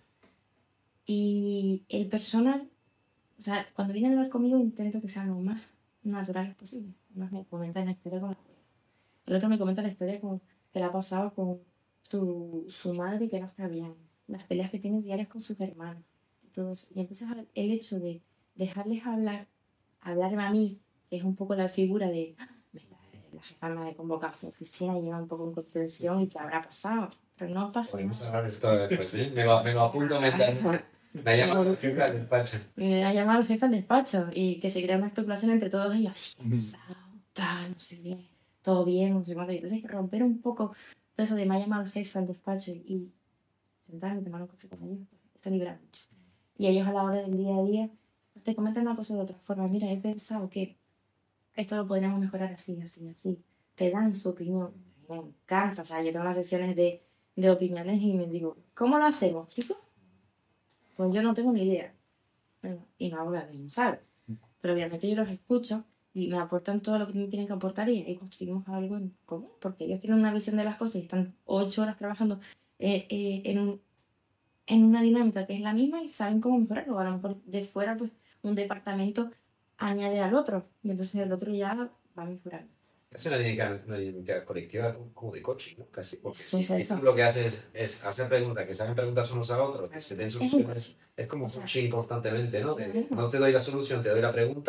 Y el personal, o sea, cuando vienen a hablar conmigo intento que sean lo más naturales posible. Unos me comentan la historia con la abuela. El otro me comenta la historia que le ha pasado con su madre que no está bien. Las peleas que tiene diarias con sus hermanos. Y entonces el hecho de dejarles hablarme a mí, que es un poco la figura de la jefa me convoca a su oficina y lleva un poco en contención y qué habrá pasado. Pero no pasa nada. Podemos hablar de esto después, ¿sí? Me lo apunto mentalmente. Me ha llamado el jefe al despacho. Me ha llamado el jefe al despacho y que se crea una especulación entre todos ellos. Tal, no sé qué, todo bien, no sé cuánto. Entonces, romper un poco todo eso de me ha llamado el jefe al despacho y sentarme y tomar un café con ellos, esto libera mucho. Y ellos a la hora del día a día pues te comentan una cosa de otra forma. Mira, he pensado que esto lo podríamos mejorar así, así, así. Te dan su opinión. Me encanta. O sea, yo tengo las sesiones de opiniones y me digo, ¿cómo lo hacemos, chicos? Pues yo no tengo ni idea. Bueno, y no hablo de mí, ¿sabes? Pero obviamente yo los escucho y me aportan todo lo que me tienen que aportar y ahí construimos algo en común. Porque ellos tienen una visión de las cosas y están 8 horas trabajando en una dinámica que es la misma y saben cómo mejorarlo. A lo mejor de fuera, pues, un departamento añade al otro y entonces el otro ya va mejorando. Casi una dinámica colectiva como de coaching, ¿no? Casi, porque Sí, si tú lo que haces es hacer preguntas, que se hagan preguntas unos a otros, que se den soluciones, es como coaching constantemente, ¿no? No te doy la solución, te doy la pregunta,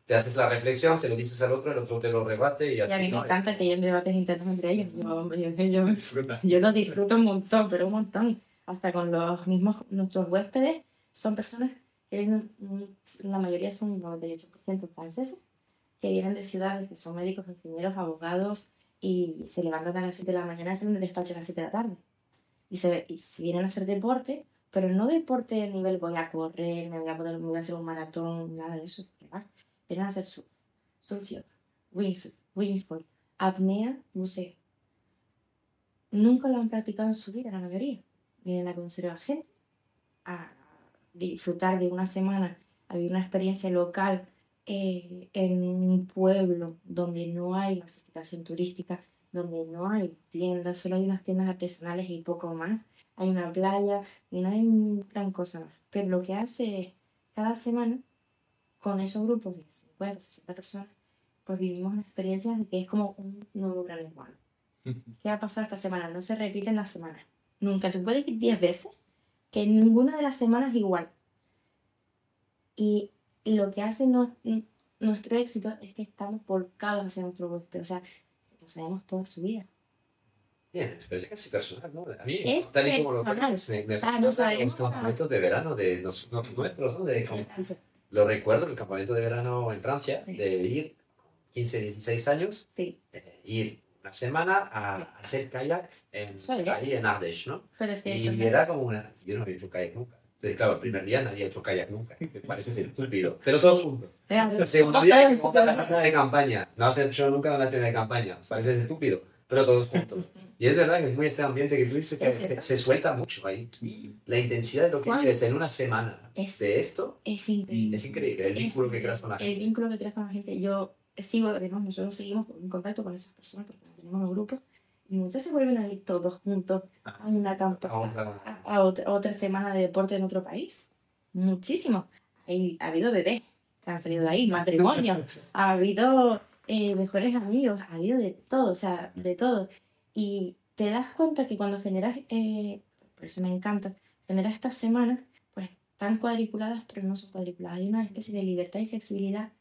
te haces la reflexión, se lo dices al otro, el otro te lo rebate y Y a así, mí me ¿no? encanta que hayan debates internos entre ellos. Disfruta. Yo lo disfruto un montón, pero un montón. Hasta con los mismos, nuestros huéspedes son personas que vienen, la mayoría son un 98% franceses, que vienen de ciudades que son médicos, ingenieros, abogados y se levantan a las 7 de la mañana y salen del despacho a las 7 de la tarde. Y si vienen a hacer deporte, pero no deporte de nivel voy a correr, me voy a hacer un maratón, nada de eso. ¿Verdad? Vienen a hacer surf yoga, wingsport, apnea, buceo. Nunca lo han practicado en su vida, la mayoría. Vienen a conocer a gente, a disfrutar de una semana, a vivir una experiencia local en un pueblo donde no hay masificación turística, donde no hay tiendas, solo hay unas tiendas artesanales y poco más. Hay una playa y no hay gran cosa más. Pero lo que hace es, cada semana, con esos grupos de 50, 60 personas, pues vivimos una experiencia de que es como un nuevo gran hermano. ¿Qué va a pasar esta semana? No se repiten las semanas. Nunca. Tú puedes ir 10 veces, que ninguna de las semanas es igual. Y lo que hace nuestro éxito es que estamos volcados hacia nuestro huésped. O sea, lo sabemos toda su vida. Bien, pero es casi personal, ¿no? A mí, Es tal y como lo personal. cuentas, me O sea, no recuerda sabemos los campamentos de verano de nuestros, ¿no? Lo recuerdo, el campamento de verano en Francia, Sí. de ir 15, 16 años, Sí, ir una semana a hacer kayak Sí. ahí en Ardèche, ¿no? pero es que Y eso era como una... Yo no había hecho kayak nunca. Entonces, claro, el primer día nadie ha hecho kayak nunca. Me parece ser estúpido. Pero todos juntos. El segundo día que montas la tienda de campaña. No has hecho nunca una tienda de campaña. Parece estúpido. Pero todos juntos. Y es verdad que es muy este ambiente que tú dices que se suelta mucho ahí. Y la intensidad de lo que vives en una semana de esto es increíble. es increíble. El vínculo que creas con la El gente. vínculo que creas con la gente. Yo sigo, además, nosotros seguimos en contacto con esas personas porque tenemos los grupos y muchos se vuelven a ir todos juntos a una campaña, a otra semana de deporte en otro país. Muchísimo. Ha habido bebés que han salido de ahí, matrimonios, ha habido mejores amigos, ha habido de todo, o sea, de todo. Y te das cuenta que cuando generas, por eso me encanta, generas estas semanas, pues están cuadriculadas, pero no son cuadriculadas. Hay una especie de libertad y flexibilidad.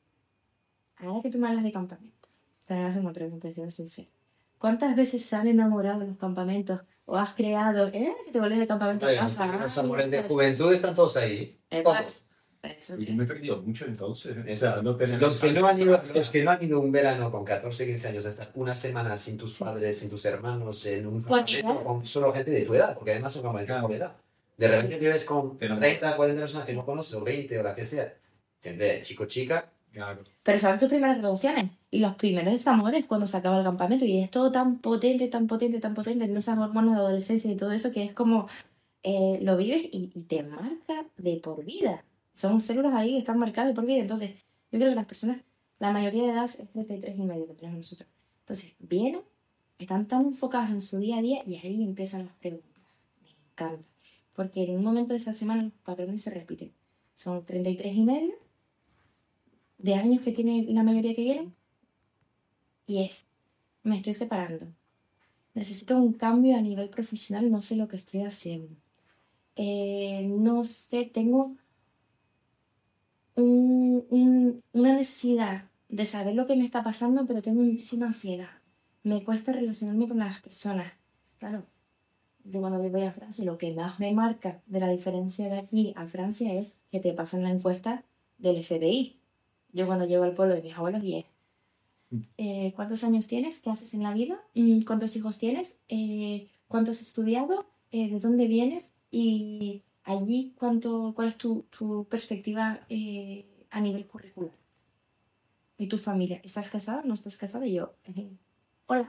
Ahora que tú me hablas de campamento, te voy a hacer una pregunta, si eres sincero. ¿Cuántas veces se han enamorado en los campamentos? ¿O has creado, que te vuelves de campamento a casa? Los amores de juventud están todos ahí. Todos. Eso Y yo me he perdido mucho entonces. O Exacto. sea, no tenemos Los que no han ido un verano con 14, 15 años, hasta una semana sin tus padres, sin tus hermanos, en un campamento con solo gente de tu edad, porque además son campamentos por edad. De repente te ves con 30, 40 personas que no conoces, o 20, o la que sea. Siempre chico, chica. Claro. Pero son tus primeras relaciones y los primeros desamores cuando se acaba el campamento y es todo tan potente, tan potente, tan potente, en esas hormonas de adolescencia y todo eso que es como lo vives y te marca de por vida. Son células ahí que están marcadas de por vida. Entonces, yo creo que las personas, la mayoría de edad es 33 y medio que tenemos nosotros. Entonces, vienen, están tan enfocadas en su día a día y ahí empiezan las preguntas. Me encanta. Porque en un momento de esa semana los patrones se repiten. Son 33 y medio de años que tiene la mayoría que vienen y me estoy separando. Necesito un cambio a nivel profesional, no sé lo que estoy haciendo. No sé, tengo una necesidad de saber lo que me está pasando, pero tengo muchísima ansiedad. Me cuesta relacionarme con las personas. Claro, yo cuando voy a Francia, lo que más me marca de la diferencia de aquí a Francia es que te pasan la encuesta del FBI. Yo cuando llego al pueblo de mis abuelos y es, ¿cuántos años tienes? ¿Qué haces en la vida? ¿Cuántos hijos tienes? ¿Cuánto has estudiado? ¿De dónde vienes? Y allí, ¿cuál es tu perspectiva a nivel curricular? ¿Y tu familia? ¿Estás casada? ¿No estás casada? Y yo, hola.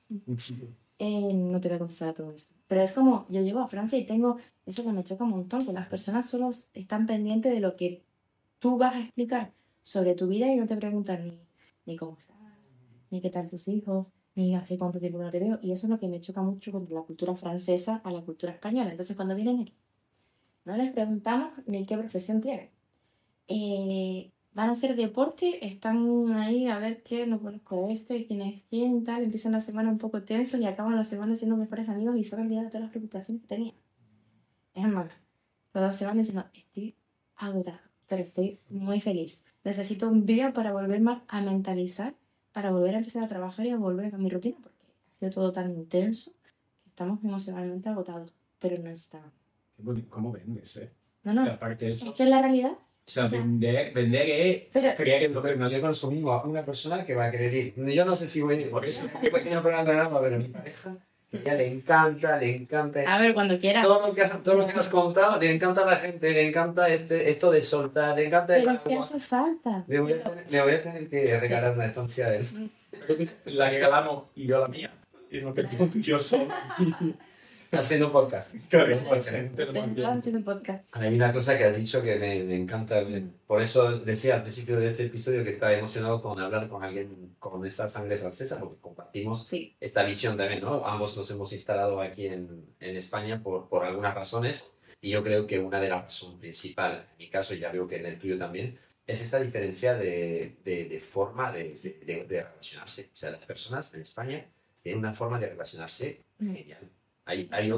No te voy a contestar a todo esto. Pero es como, yo llego a Francia y tengo, eso que me choca un montón, que las personas solo están pendientes de lo que tú vas a explicar sobre tu vida y no te preguntan ni cómo estás, ni qué tal tus hijos, ni hace cuánto tiempo que no te veo. Y eso es lo que me choca mucho con la cultura francesa a la cultura española. Entonces, cuando vienen aquí, no les preguntamos ni qué profesión tienen. Van a hacer deporte, están ahí a ver qué, no conozco quién es quién, tal. Empiezan la semana un poco tensos y acaban la semana siendo mejores amigos y se han olvidado de todas las preocupaciones que tenían. Es más, todos se van diciendo, estoy agotado. pero estoy muy feliz. Necesito un día para volverme a mentalizar, para volver a empezar a trabajar y a volver a mi rutina, porque ha sido todo tan intenso que estamos emocionalmente agotados, pero no está. ¿Cómo vendes, No, no, Aparte de es eso, que es la realidad. o sea, O sea, vender es pero- crear el bloque. No, yo consumo a una persona que va a querer ir. Yo no sé si voy a ir, por eso pues no programa, pero mi pareja, que a ella le encanta. a ver, cuando quiera. Todo lo que has contado, le encanta a la gente, le encanta esto de soltar, le encanta Pero es que hace falta. le voy a tener que regalar una estancia a él. La regalamos y yo la mía. Y no te digo tú, yo solo. Haciendo un podcast. Haciendo un podcast. Hay una cosa que has dicho que me encanta. Por eso decía al principio de este episodio que estaba emocionado con hablar con alguien con esta sangre francesa, porque compartimos Sí. esta visión también, ¿no? Ambos nos hemos instalado aquí en España por algunas razones, y yo creo que una de las razones principales, en mi caso, y ya veo que en el tuyo también, es esta diferencia de forma de relacionarse. O sea, las personas en España tienen una forma de relacionarse genial. Hay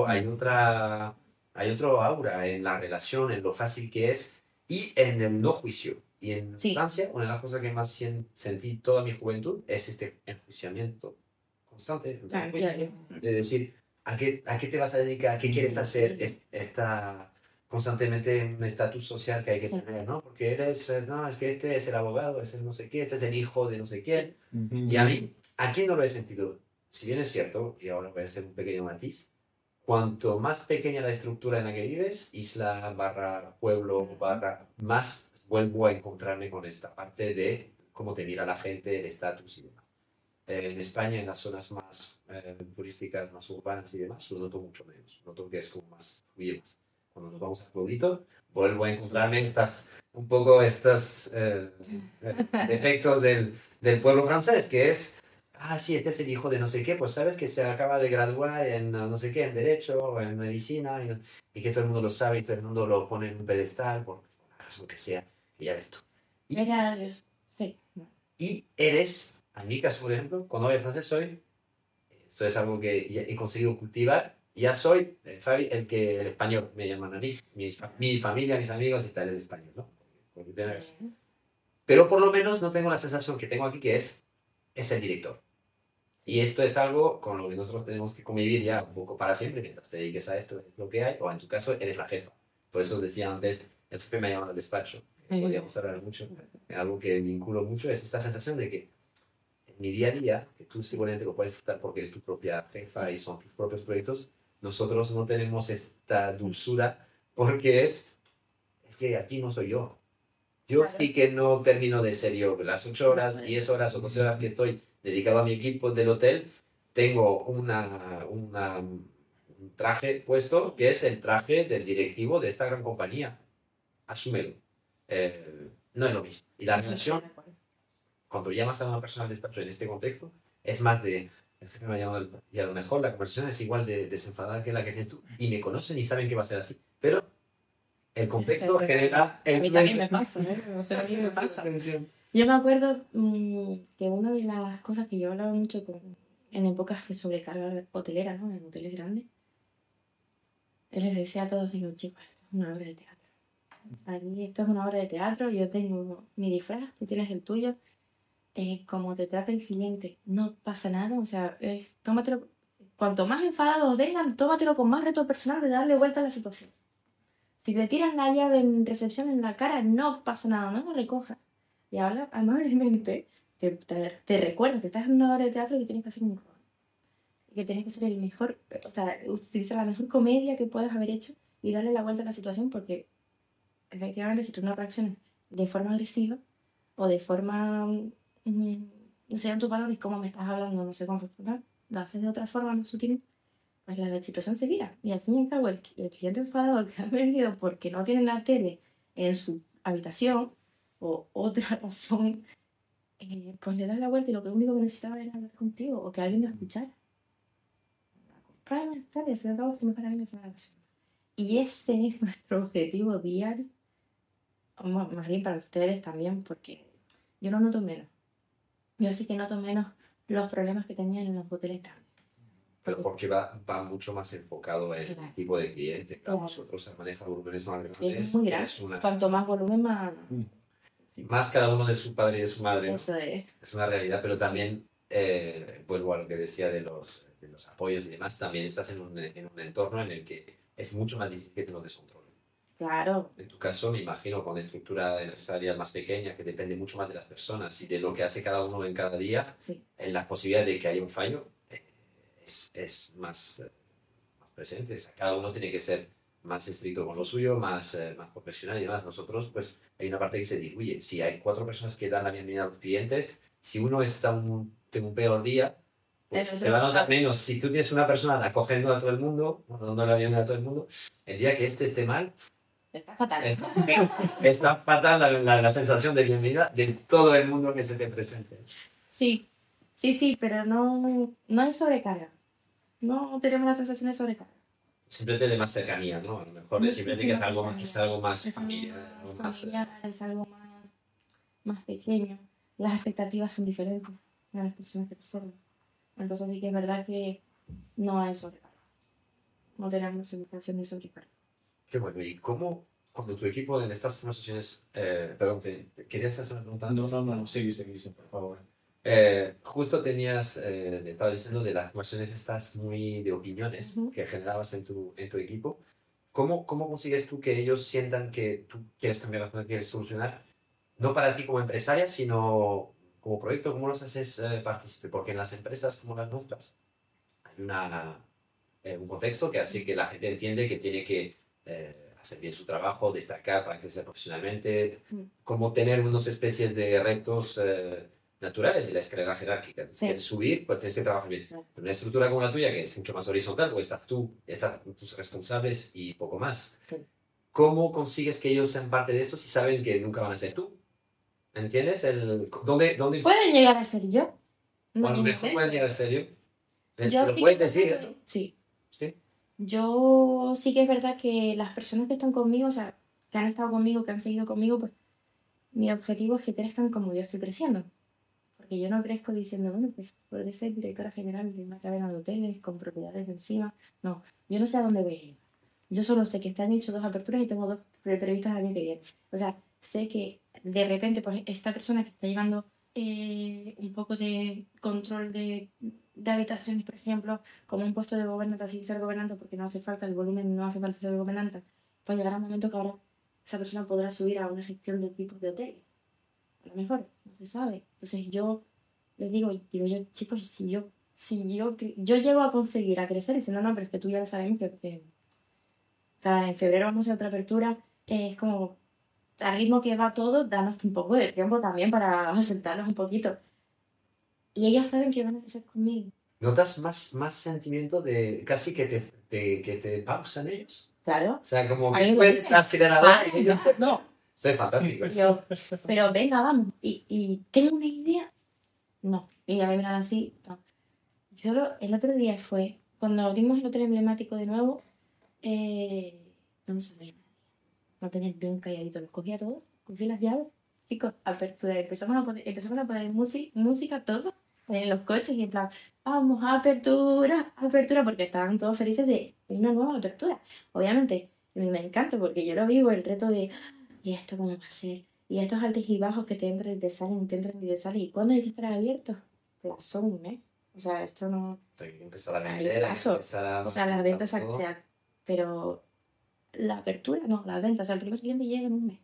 otro aura en la relación, en lo fácil que es y en el no juicio. Y en Sí. Francia, una de las cosas que más sentí toda mi juventud es este enjuiciamiento constante. Claro, De decir, ¿a qué te vas a dedicar? ¿Qué quieres hacer? Está constantemente un estatus social que hay que Sí. tener, ¿no? Porque no, es que este es el abogado, es el no sé qué, este es el hijo de no sé quién. Y Y a mí, aquí no lo he sentido. Si bien es cierto, y ahora voy a hacer un pequeño matiz, cuanto más pequeña la estructura en la que vives, isla barra pueblo barra, más vuelvo a encontrarme con esta parte de cómo te mira la gente, el estatus y demás. En España, en las zonas más turísticas, más urbanas y demás, lo noto mucho menos. Noto que es como más fluido. Cuando nos vamos al pueblito, vuelvo a encontrarme un poco estos defectos del pueblo francés, que es, sí, este es el hijo de no sé qué, pues sabes que se acaba de graduar en no sé qué, en Derecho o en Medicina, y que todo el mundo lo sabe y todo el mundo lo pone en un pedestal, por la razón que sea, que ya ves tú. Sí. Y eres, en mi caso, por ejemplo, cuando voy a francés esto es algo que ya he conseguido cultivar, ya soy, Fabi, el español me llaman a mí, mi familia, mis amigos y tal, el español, ¿no? Porque tiene que ser. Pero por lo menos no tengo la sensación que tengo aquí, que es el director. Y esto es algo con lo que nosotros tenemos que convivir ya un poco para siempre, mientras te dediques a esto, es lo que hay, o en tu caso eres la jefa. Por eso decía antes, el jefe me llama al despacho, podríamos hablar mucho, algo que vinculo mucho es esta sensación de que en mi día a día, que tú seguramente lo puedes disfrutar porque eres tu propia jefa y son tus propios proyectos, nosotros no tenemos esta dulzura porque es que aquí no soy yo. Yo Claro. sí que no termino de ser yo. Las 8 horas, 10 horas o 12 horas que estoy dedicado a mi equipo del hotel, tengo un traje puesto que es el traje del directivo de esta gran compañía. Asúmelo. No es lo mismo. Y la relación, cuando llamas a una persona al despacho en este contexto, es más de, el jefe me ha llamado, y a lo mejor la conversación es igual de desenfadada que la que tienes tú, y me conocen y saben que va a ser así. Pero el contexto genera... A mí también me pasa, ¿eh? O sea, a mí me pasa. Yo me acuerdo que una de las cosas que yo hablaba mucho en épocas de sobrecarga hotelera, ¿no? En hoteles grandes, les decía a todos, digo, chicos, esto es una obra de teatro. Aquí esto es una obra de teatro, yo tengo mi disfraz, tú tienes el tuyo. Como te trata el cliente, no pasa nada, o sea, tómatelo, cuanto más enfadados vengan, tómatelo con más reto personal de darle vuelta a la situación. Si te tiran la llave en recepción en la cara, no pasa nada, no lo recojas. Y habla amablemente, te recuerda que estás en una obra de teatro y que tienes que hacer un rol. Que tienes que ser el mejor, o sea, utilizar la mejor comedia que puedas haber hecho y darle la vuelta a la situación, porque efectivamente si tú no reaccionas de forma agresiva o de forma enseñan tus valores, cómo me estás hablando, no sé cómo funcionar, lo haces de otra forma más sutil, pues la situación se vira. Y al fin y al cabo, el cliente enfadado que ha venido porque no tiene la tele en su habitación o otra razón, pues le das la vuelta y lo único que necesitaba era hablar contigo o que alguien lo escuchara. Acompaña, ¿sabes? Al fin y al cabo, es para mí la casa. Y ese es nuestro objetivo diario, o más bien para ustedes también, porque yo no noto menos. Yo sí que noto menos los problemas que tenían en los hoteles grandes. pero porque va mucho más enfocado en Claro. el tipo de cliente. Claro, Claro. nosotros se maneja volúmenes más Es grandes, muy que grande. es una, Cuanto más volumen, más. más cada uno de su padre y de su madre, ¿no? Eso es. Es una realidad, pero también vuelvo a lo que decía de los apoyos y demás, también estás en un entorno en el que es mucho más difícil que te lo descontrolen. Claro. En tu caso, me imagino, con estructura empresarial más pequeña, que depende mucho más de las personas y de lo que hace cada uno en cada día, Sí. en la posibilidad de que haya un fallo es más, más presente. O sea, cada uno tiene que ser más estricto con lo suyo, más profesional y demás. Nosotros, pues, hay una parte que se diluye. Si hay 4 personas que dan la bienvenida a los clientes, si uno está tiene un peor día, pues Eso se va a notar es. menos. Si tú tienes una persona acogiendo a todo el mundo, dando la bienvenida a todo el mundo, el día que este esté mal, Está fatal. está fatal la sensación de bienvenida de todo el mundo que se te presente. Sí, sí, pero no hay sobrecarga. No tenemos la sensación de sobrecarga. Simplemente de más cercanía, ¿no? A lo mejor es simplemente que es algo más Es familiar, algo algo más familiar, es algo más pequeño. Las expectativas son diferentes de las personas que te sirven. Entonces sí que es verdad que no hay sobrecarga. No tenemos sensación de sobrecarga. Qué bueno. ¿Y cómo, cuando tu equipo en estas conversaciones... perdón, ¿querías hacer una pregunta antes? No, sigue, por favor. Justo tenías, me estaba diciendo de las conversaciones estas muy de opiniones Ujú. que generabas en tu equipo. ¿Cómo consigues tú que ellos sientan que tú quieres cambiar las cosas, quieres solucionar? No para ti como empresaria, sino como proyecto. ¿Cómo los haces partícipe? Porque en las empresas como las nuestras hay un contexto que hace que la gente entiende que tiene que hacer bien su trabajo, destacar para crecer profesionalmente, Mm. como tener unas especies de retos naturales de la escalera jerárquica. Sí. Quieres subir, pues tienes que trabajar bien. Claro. Pero una estructura como la tuya, que es mucho más horizontal, pues estás tú, están tus responsables y poco más. Sí. ¿Cómo consigues que ellos sean parte de esto si saben que nunca van a ser tú? ¿Entiendes? ¿Dónde ¿Pueden llegar a ser yo? o a lo No mejor sé. pueden llegar a ser yo? ¿Se Yo lo sí puedes que decir creo esto? que- Sí. ¿Sí? Yo sí que es verdad que las personas que están conmigo, o sea, que han estado conmigo, que han seguido conmigo, pues mi objetivo es que crezcan como yo estoy creciendo. Porque yo no crezco diciendo, bueno, pues podré ser directora general de una cadena de hoteles con propiedades encima. No, yo no sé a dónde voy a ir. Yo solo sé que este año he hecho 2 aperturas y tengo 2 previstas el año que viene. O sea, sé que de repente, pues esta persona que está llevando un poco de control de habitaciones, por ejemplo, como un puesto de gobernante, así ser gobernante, porque no hace falta el volumen, no hace falta ser gobernante, pues llegará un momento que ahora esa persona podrá subir a una gestión de tipos de hoteles. A lo mejor, no se sabe. Entonces yo les digo yo, chicos, si yo llego a conseguir a crecer, y si no, pero es que tú ya lo sabemos que o sea, en febrero vamos a hacer otra apertura, es como al ritmo que va todo, danos un poco de tiempo también para sentarnos un poquito. Y ellos saben que van a crecer conmigo. ¿Notas más sentimiento de casi que te pausan ellos? Claro. O sea, como A mí que me tú eres dicen, acelerador y ellos... no. Soy fantástico. Y yo, pero venga, vamos. Y tengo una idea. No. Y a mí me miran así. No. Solo el otro día fue, cuando abrimos el hotel emblemático de nuevo, no sabía nadie. No tenía bien calladito. Los cogía todos, cogí las llaves. Chicos, apertura. Empezamos a poner música todo en los coches y en plan, vamos, apertura, porque estaban todos felices de una nueva apertura. Obviamente, me encanta porque yo lo vivo, el reto de, ¿y esto cómo va a ser? Y estos altos y bajos que te entran y te salen, te entran y te salen. ¿Y cuándo hay que estar abiertos? Plazo un mes. O sea, esto no... O sea, hay que empezar a Hay vender, plazo. empezar a... O sea, las ventas todo. sean... Pero la apertura, no, las ventas. O sea, el primer cliente llega en un mes.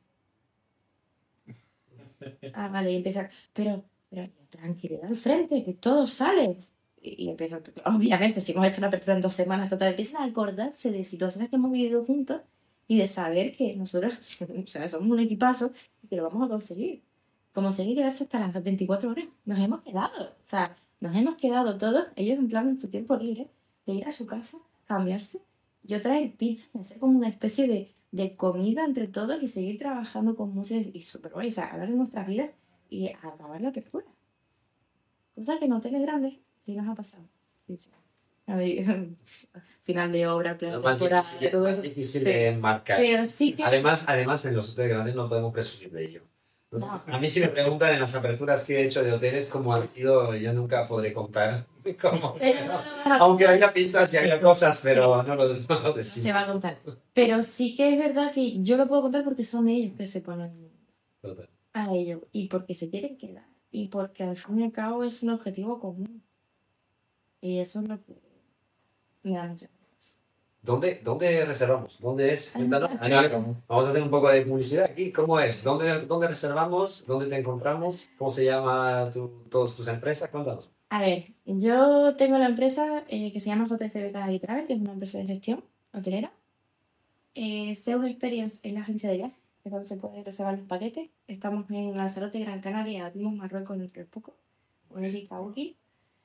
Ah, vale, y empieza... Pero tranquilidad al frente, que todo sale. Y empieza... Obviamente, si hemos hecho una apertura en 2 semanas, total, empiezan a acordarse de situaciones que hemos vivido juntos y de saber que nosotros o sea, somos un equipazo y que lo vamos a conseguir. Como seguir quedarse hasta las 24 horas. Nos hemos quedado. O sea, nos hemos quedado todos, ellos en plan en su tiempo libre, de ir a su casa, cambiarse, yo traer pizza, de hacer como una especie de comida entre todos y seguir trabajando con música y súper guay, o sea, hablar de nuestras vidas y acabar la apertura. Cosa que en hoteles grandes sí nos ha pasado. Sí, sí. A ver, final de obra, plan Más temporada, difícil, todo más eso. difícil Sí. de marcar. Pero sí que... Además, en los hoteles grandes no podemos presumir de ello. No. A mí si me preguntan en las aperturas que he hecho de hoteles cómo han sido, yo nunca podré contar cómo. Pero no lo van a Aunque haya pizzas y haya cosas, pero no lo no decimos. se va a contar. Pero sí que es verdad que yo lo puedo contar porque son ellos que se ponen Total. a ello y porque se quieren quedar y porque al fin y al cabo es un objetivo común. Y eso es lo que me da mucha paz. ¿Dónde reservamos? ¿Dónde es? Cuéntanos. Vamos a hacer un poco de publicidad aquí. ¿Cómo es? ¿Dónde reservamos? ¿Dónde te encontramos? ¿Cómo se llama todas tus empresas? Cuéntanos. A ver, yo tengo la empresa que se llama JFB Canary Travel, que es una empresa de gestión hotelera. Zeus Experience es la agencia de viajes, es donde se pueden reservar los paquetes. Estamos en Lanzarote, Gran Canaria, abrimos Marruecos dentro de poco, Oasis Cauqui,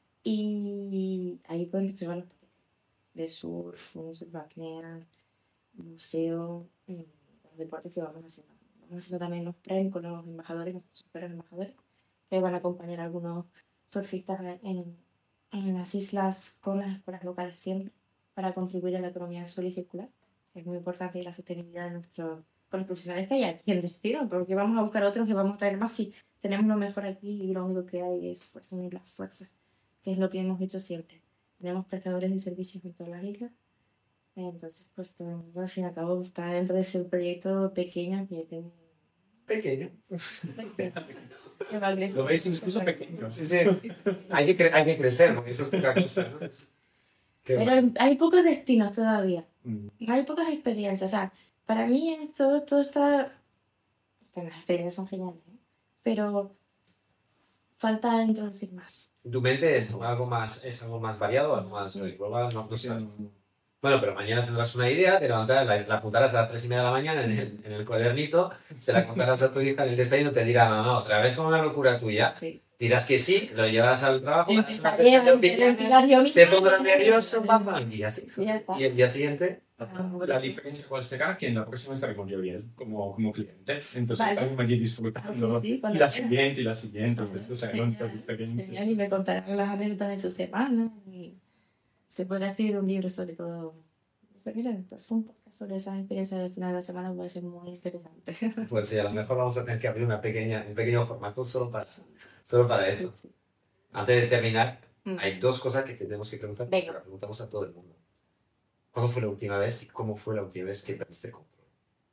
y ahí pueden reservar los paquetes de surf, surf apnea, museo, los deportes que vamos haciendo. Vamos haciendo también los prem con los embajadores, los super embajadores, que van a acompañar a algunos surfistas en las islas con las escuelas locales siempre, para contribuir a la economía sol y circular. Es muy importante la sostenibilidad de con los profesionales que hay aquí en destino, porque vamos a buscar otros que vamos a traer más si tenemos lo mejor aquí y lo único que hay es pues, unir las fuerzas, que es lo que hemos hecho siempre. Tenemos prestadores de servicios en todas las islas, entonces pues todo el mundo al fin y al cabo está dentro de ese proyecto pequeño que tengo. Pequeño. Que va a crecer. Lo ves incluso pequeño. Sí, sí. Hay que crecer, porque eso es poca cosa, ¿no? Qué Pero bueno. hay pocos destinos todavía. Mm. Hay pocas experiencias. O sea, para mí todo está... Las experiencias son geniales, ¿eh? Pero falta introducir más. ¿Tu mente es algo más variado, algo más global? No sé. Bueno, pero mañana tendrás una idea, te levantarás, la apuntarás a las 3:30 de la mañana en el cuadernito, se la contarás a tu hija en el desayuno, te dirá, mamá, otra vez como una locura tuya. Sí. Dirás que sí, lo llevarás al trabajo, Empezaré a ventilar yo se misma. pondrá nervioso, papá, y así. Ya está. Y el día siguiente, La diferencia cuál será que en la próxima estaré con Gabriel como cliente. Entonces Vale. estamos aquí disfrutando. Sí, Y cuando la quieras. siguiente y la siguiente. Esto será una Genial, diferencia. genial, y me contarán las anécdotas de su semana y se podrá escribir un libro sobre todo. Pero mira, pues un podcast sobre esas experiencias del final de la semana puede ser muy interesante. pues sí, a lo mejor vamos a tener que abrir un pequeño formato solo para esto. Sí, sí. Antes de terminar, Mm. hay dos cosas que te tenemos que preguntar, porque Venga. la preguntamos a todo el mundo. ¿Cuándo fue la última vez y cómo fue la última vez que perdiste el control?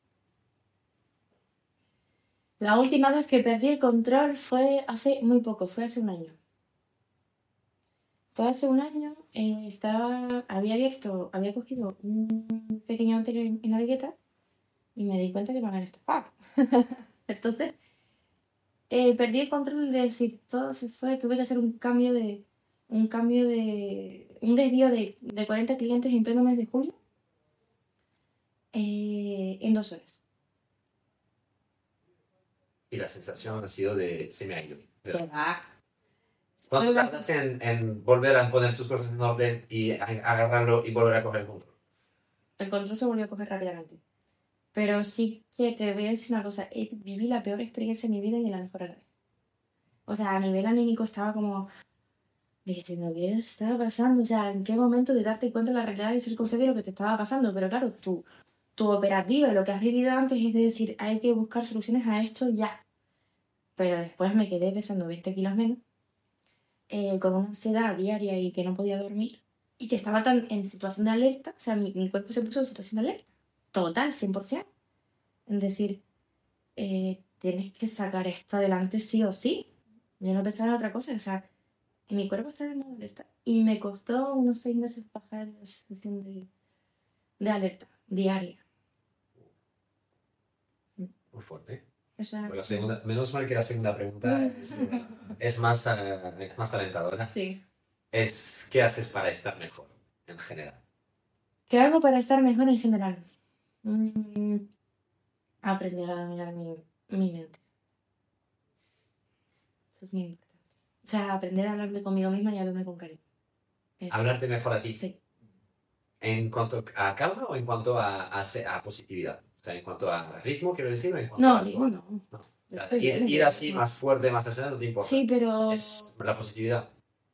La última vez que perdí el control fue hace muy poco, fue hace un año. Fue hace un año, había cogido un pequeño hotel en la Vigueta y me di cuenta que me habían estafado. Entonces, perdí el control de decir, todo se fue, tuve que hacer un desvío de 40 clientes en pleno mes de julio, en 2 horas. Y la sensación ha sido de se me ha ido. Que va. ¿Cuánto tardas en volver a poner tus cosas en orden y agarrarlo y volver a coger el control? El control se volvió a coger rápidamente. Pero sí que te voy a decir una cosa, viví la peor experiencia de mi vida y de la mejor a la vez. O sea, a nivel anímico estaba como diciendo, ¿qué está pasando? O sea, ¿en qué momento de darte cuenta de la realidad y ser consciente de lo que te estaba pasando? Pero claro, tu operativa y lo que has vivido antes es de decir, hay que buscar soluciones a esto ya. Pero después me quedé pesando 20 kilos menos, con una ansiedad diaria y que no podía dormir, y que estaba tan en situación de alerta, o sea, mi cuerpo se puso en situación de alerta, total, 100%. Es decir, tienes que sacar esto adelante sí o sí. Yo no pensaba en otra cosa, o sea, mi cuerpo estaba en modo alerta. Y me costó unos 6 meses bajar la situación de alerta diaria. Muy fuerte. O sea, Pues menos mal que la segunda pregunta es más alentadora. sí. Es ¿qué haces para estar mejor en general? ¿Qué hago para estar mejor en general? Aprender a dominar mi mente. Eso es muy importante. O sea, aprender a hablarme conmigo misma y hablarme con cariño. Eso. Hablarte mejor a ti. Sí. ¿En cuanto a calma o en cuanto a positividad? O sea, en cuanto a ritmo, quiero decir, o en cuanto No, a... digo no. No. O Yo sea, estoy bien, ir así no. más fuerte, más allá, no te importa. Sí, pero Es la positividad.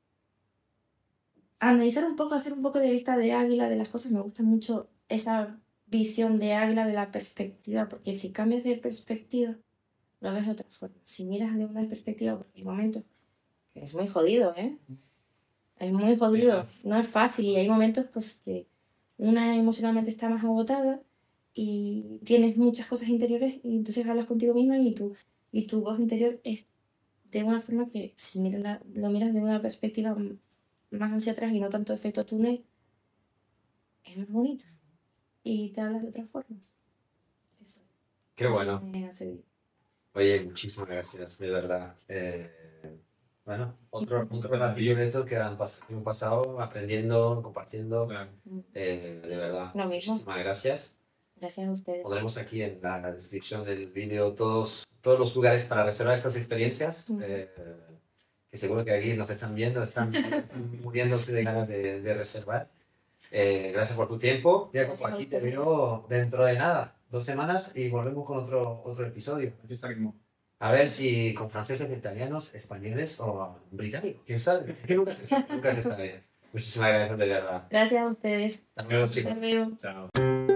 analizar un poco, hacer un poco de vista de águila de las cosas, me gusta mucho esa visión de águila de la perspectiva, porque si cambias de perspectiva, lo ves de otra forma. Si miras de una perspectiva, porque hay momentos que es muy jodido, ¿eh? Es muy jodido, no es fácil y hay momentos pues que una emocionalmente está más agotada y tienes muchas cosas interiores y entonces hablas contigo misma y tu voz interior es de una forma que si lo miras de una perspectiva más hacia atrás y no tanto efecto túnel, es más bonito y te hablas de otra forma. Eso. Qué bueno. Me hace bien. Oye, muchísimas gracias, de verdad. Bueno, otro ratito de estos que hemos pasado aprendiendo, compartiendo. Claro. De verdad, Lo mismo. muchísimas gracias. Gracias a ustedes. Pondremos aquí en la descripción del vídeo todos los lugares para reservar estas experiencias. Que seguro que aquí nos están viendo, están muriéndose de ganas de reservar. Gracias por tu tiempo. Gracias Aquí a te ustedes. veo dentro de nada, 2 semanas y volvemos con otro episodio. Aquí estaremos. A ver si con franceses, italianos, españoles o británicos. ¿Quién sabe? Es que nunca se sabe. Nunca se sabe. Muchísimas gracias de verdad. Gracias a ustedes. Hasta luego, chicos. Hasta luego. Chao.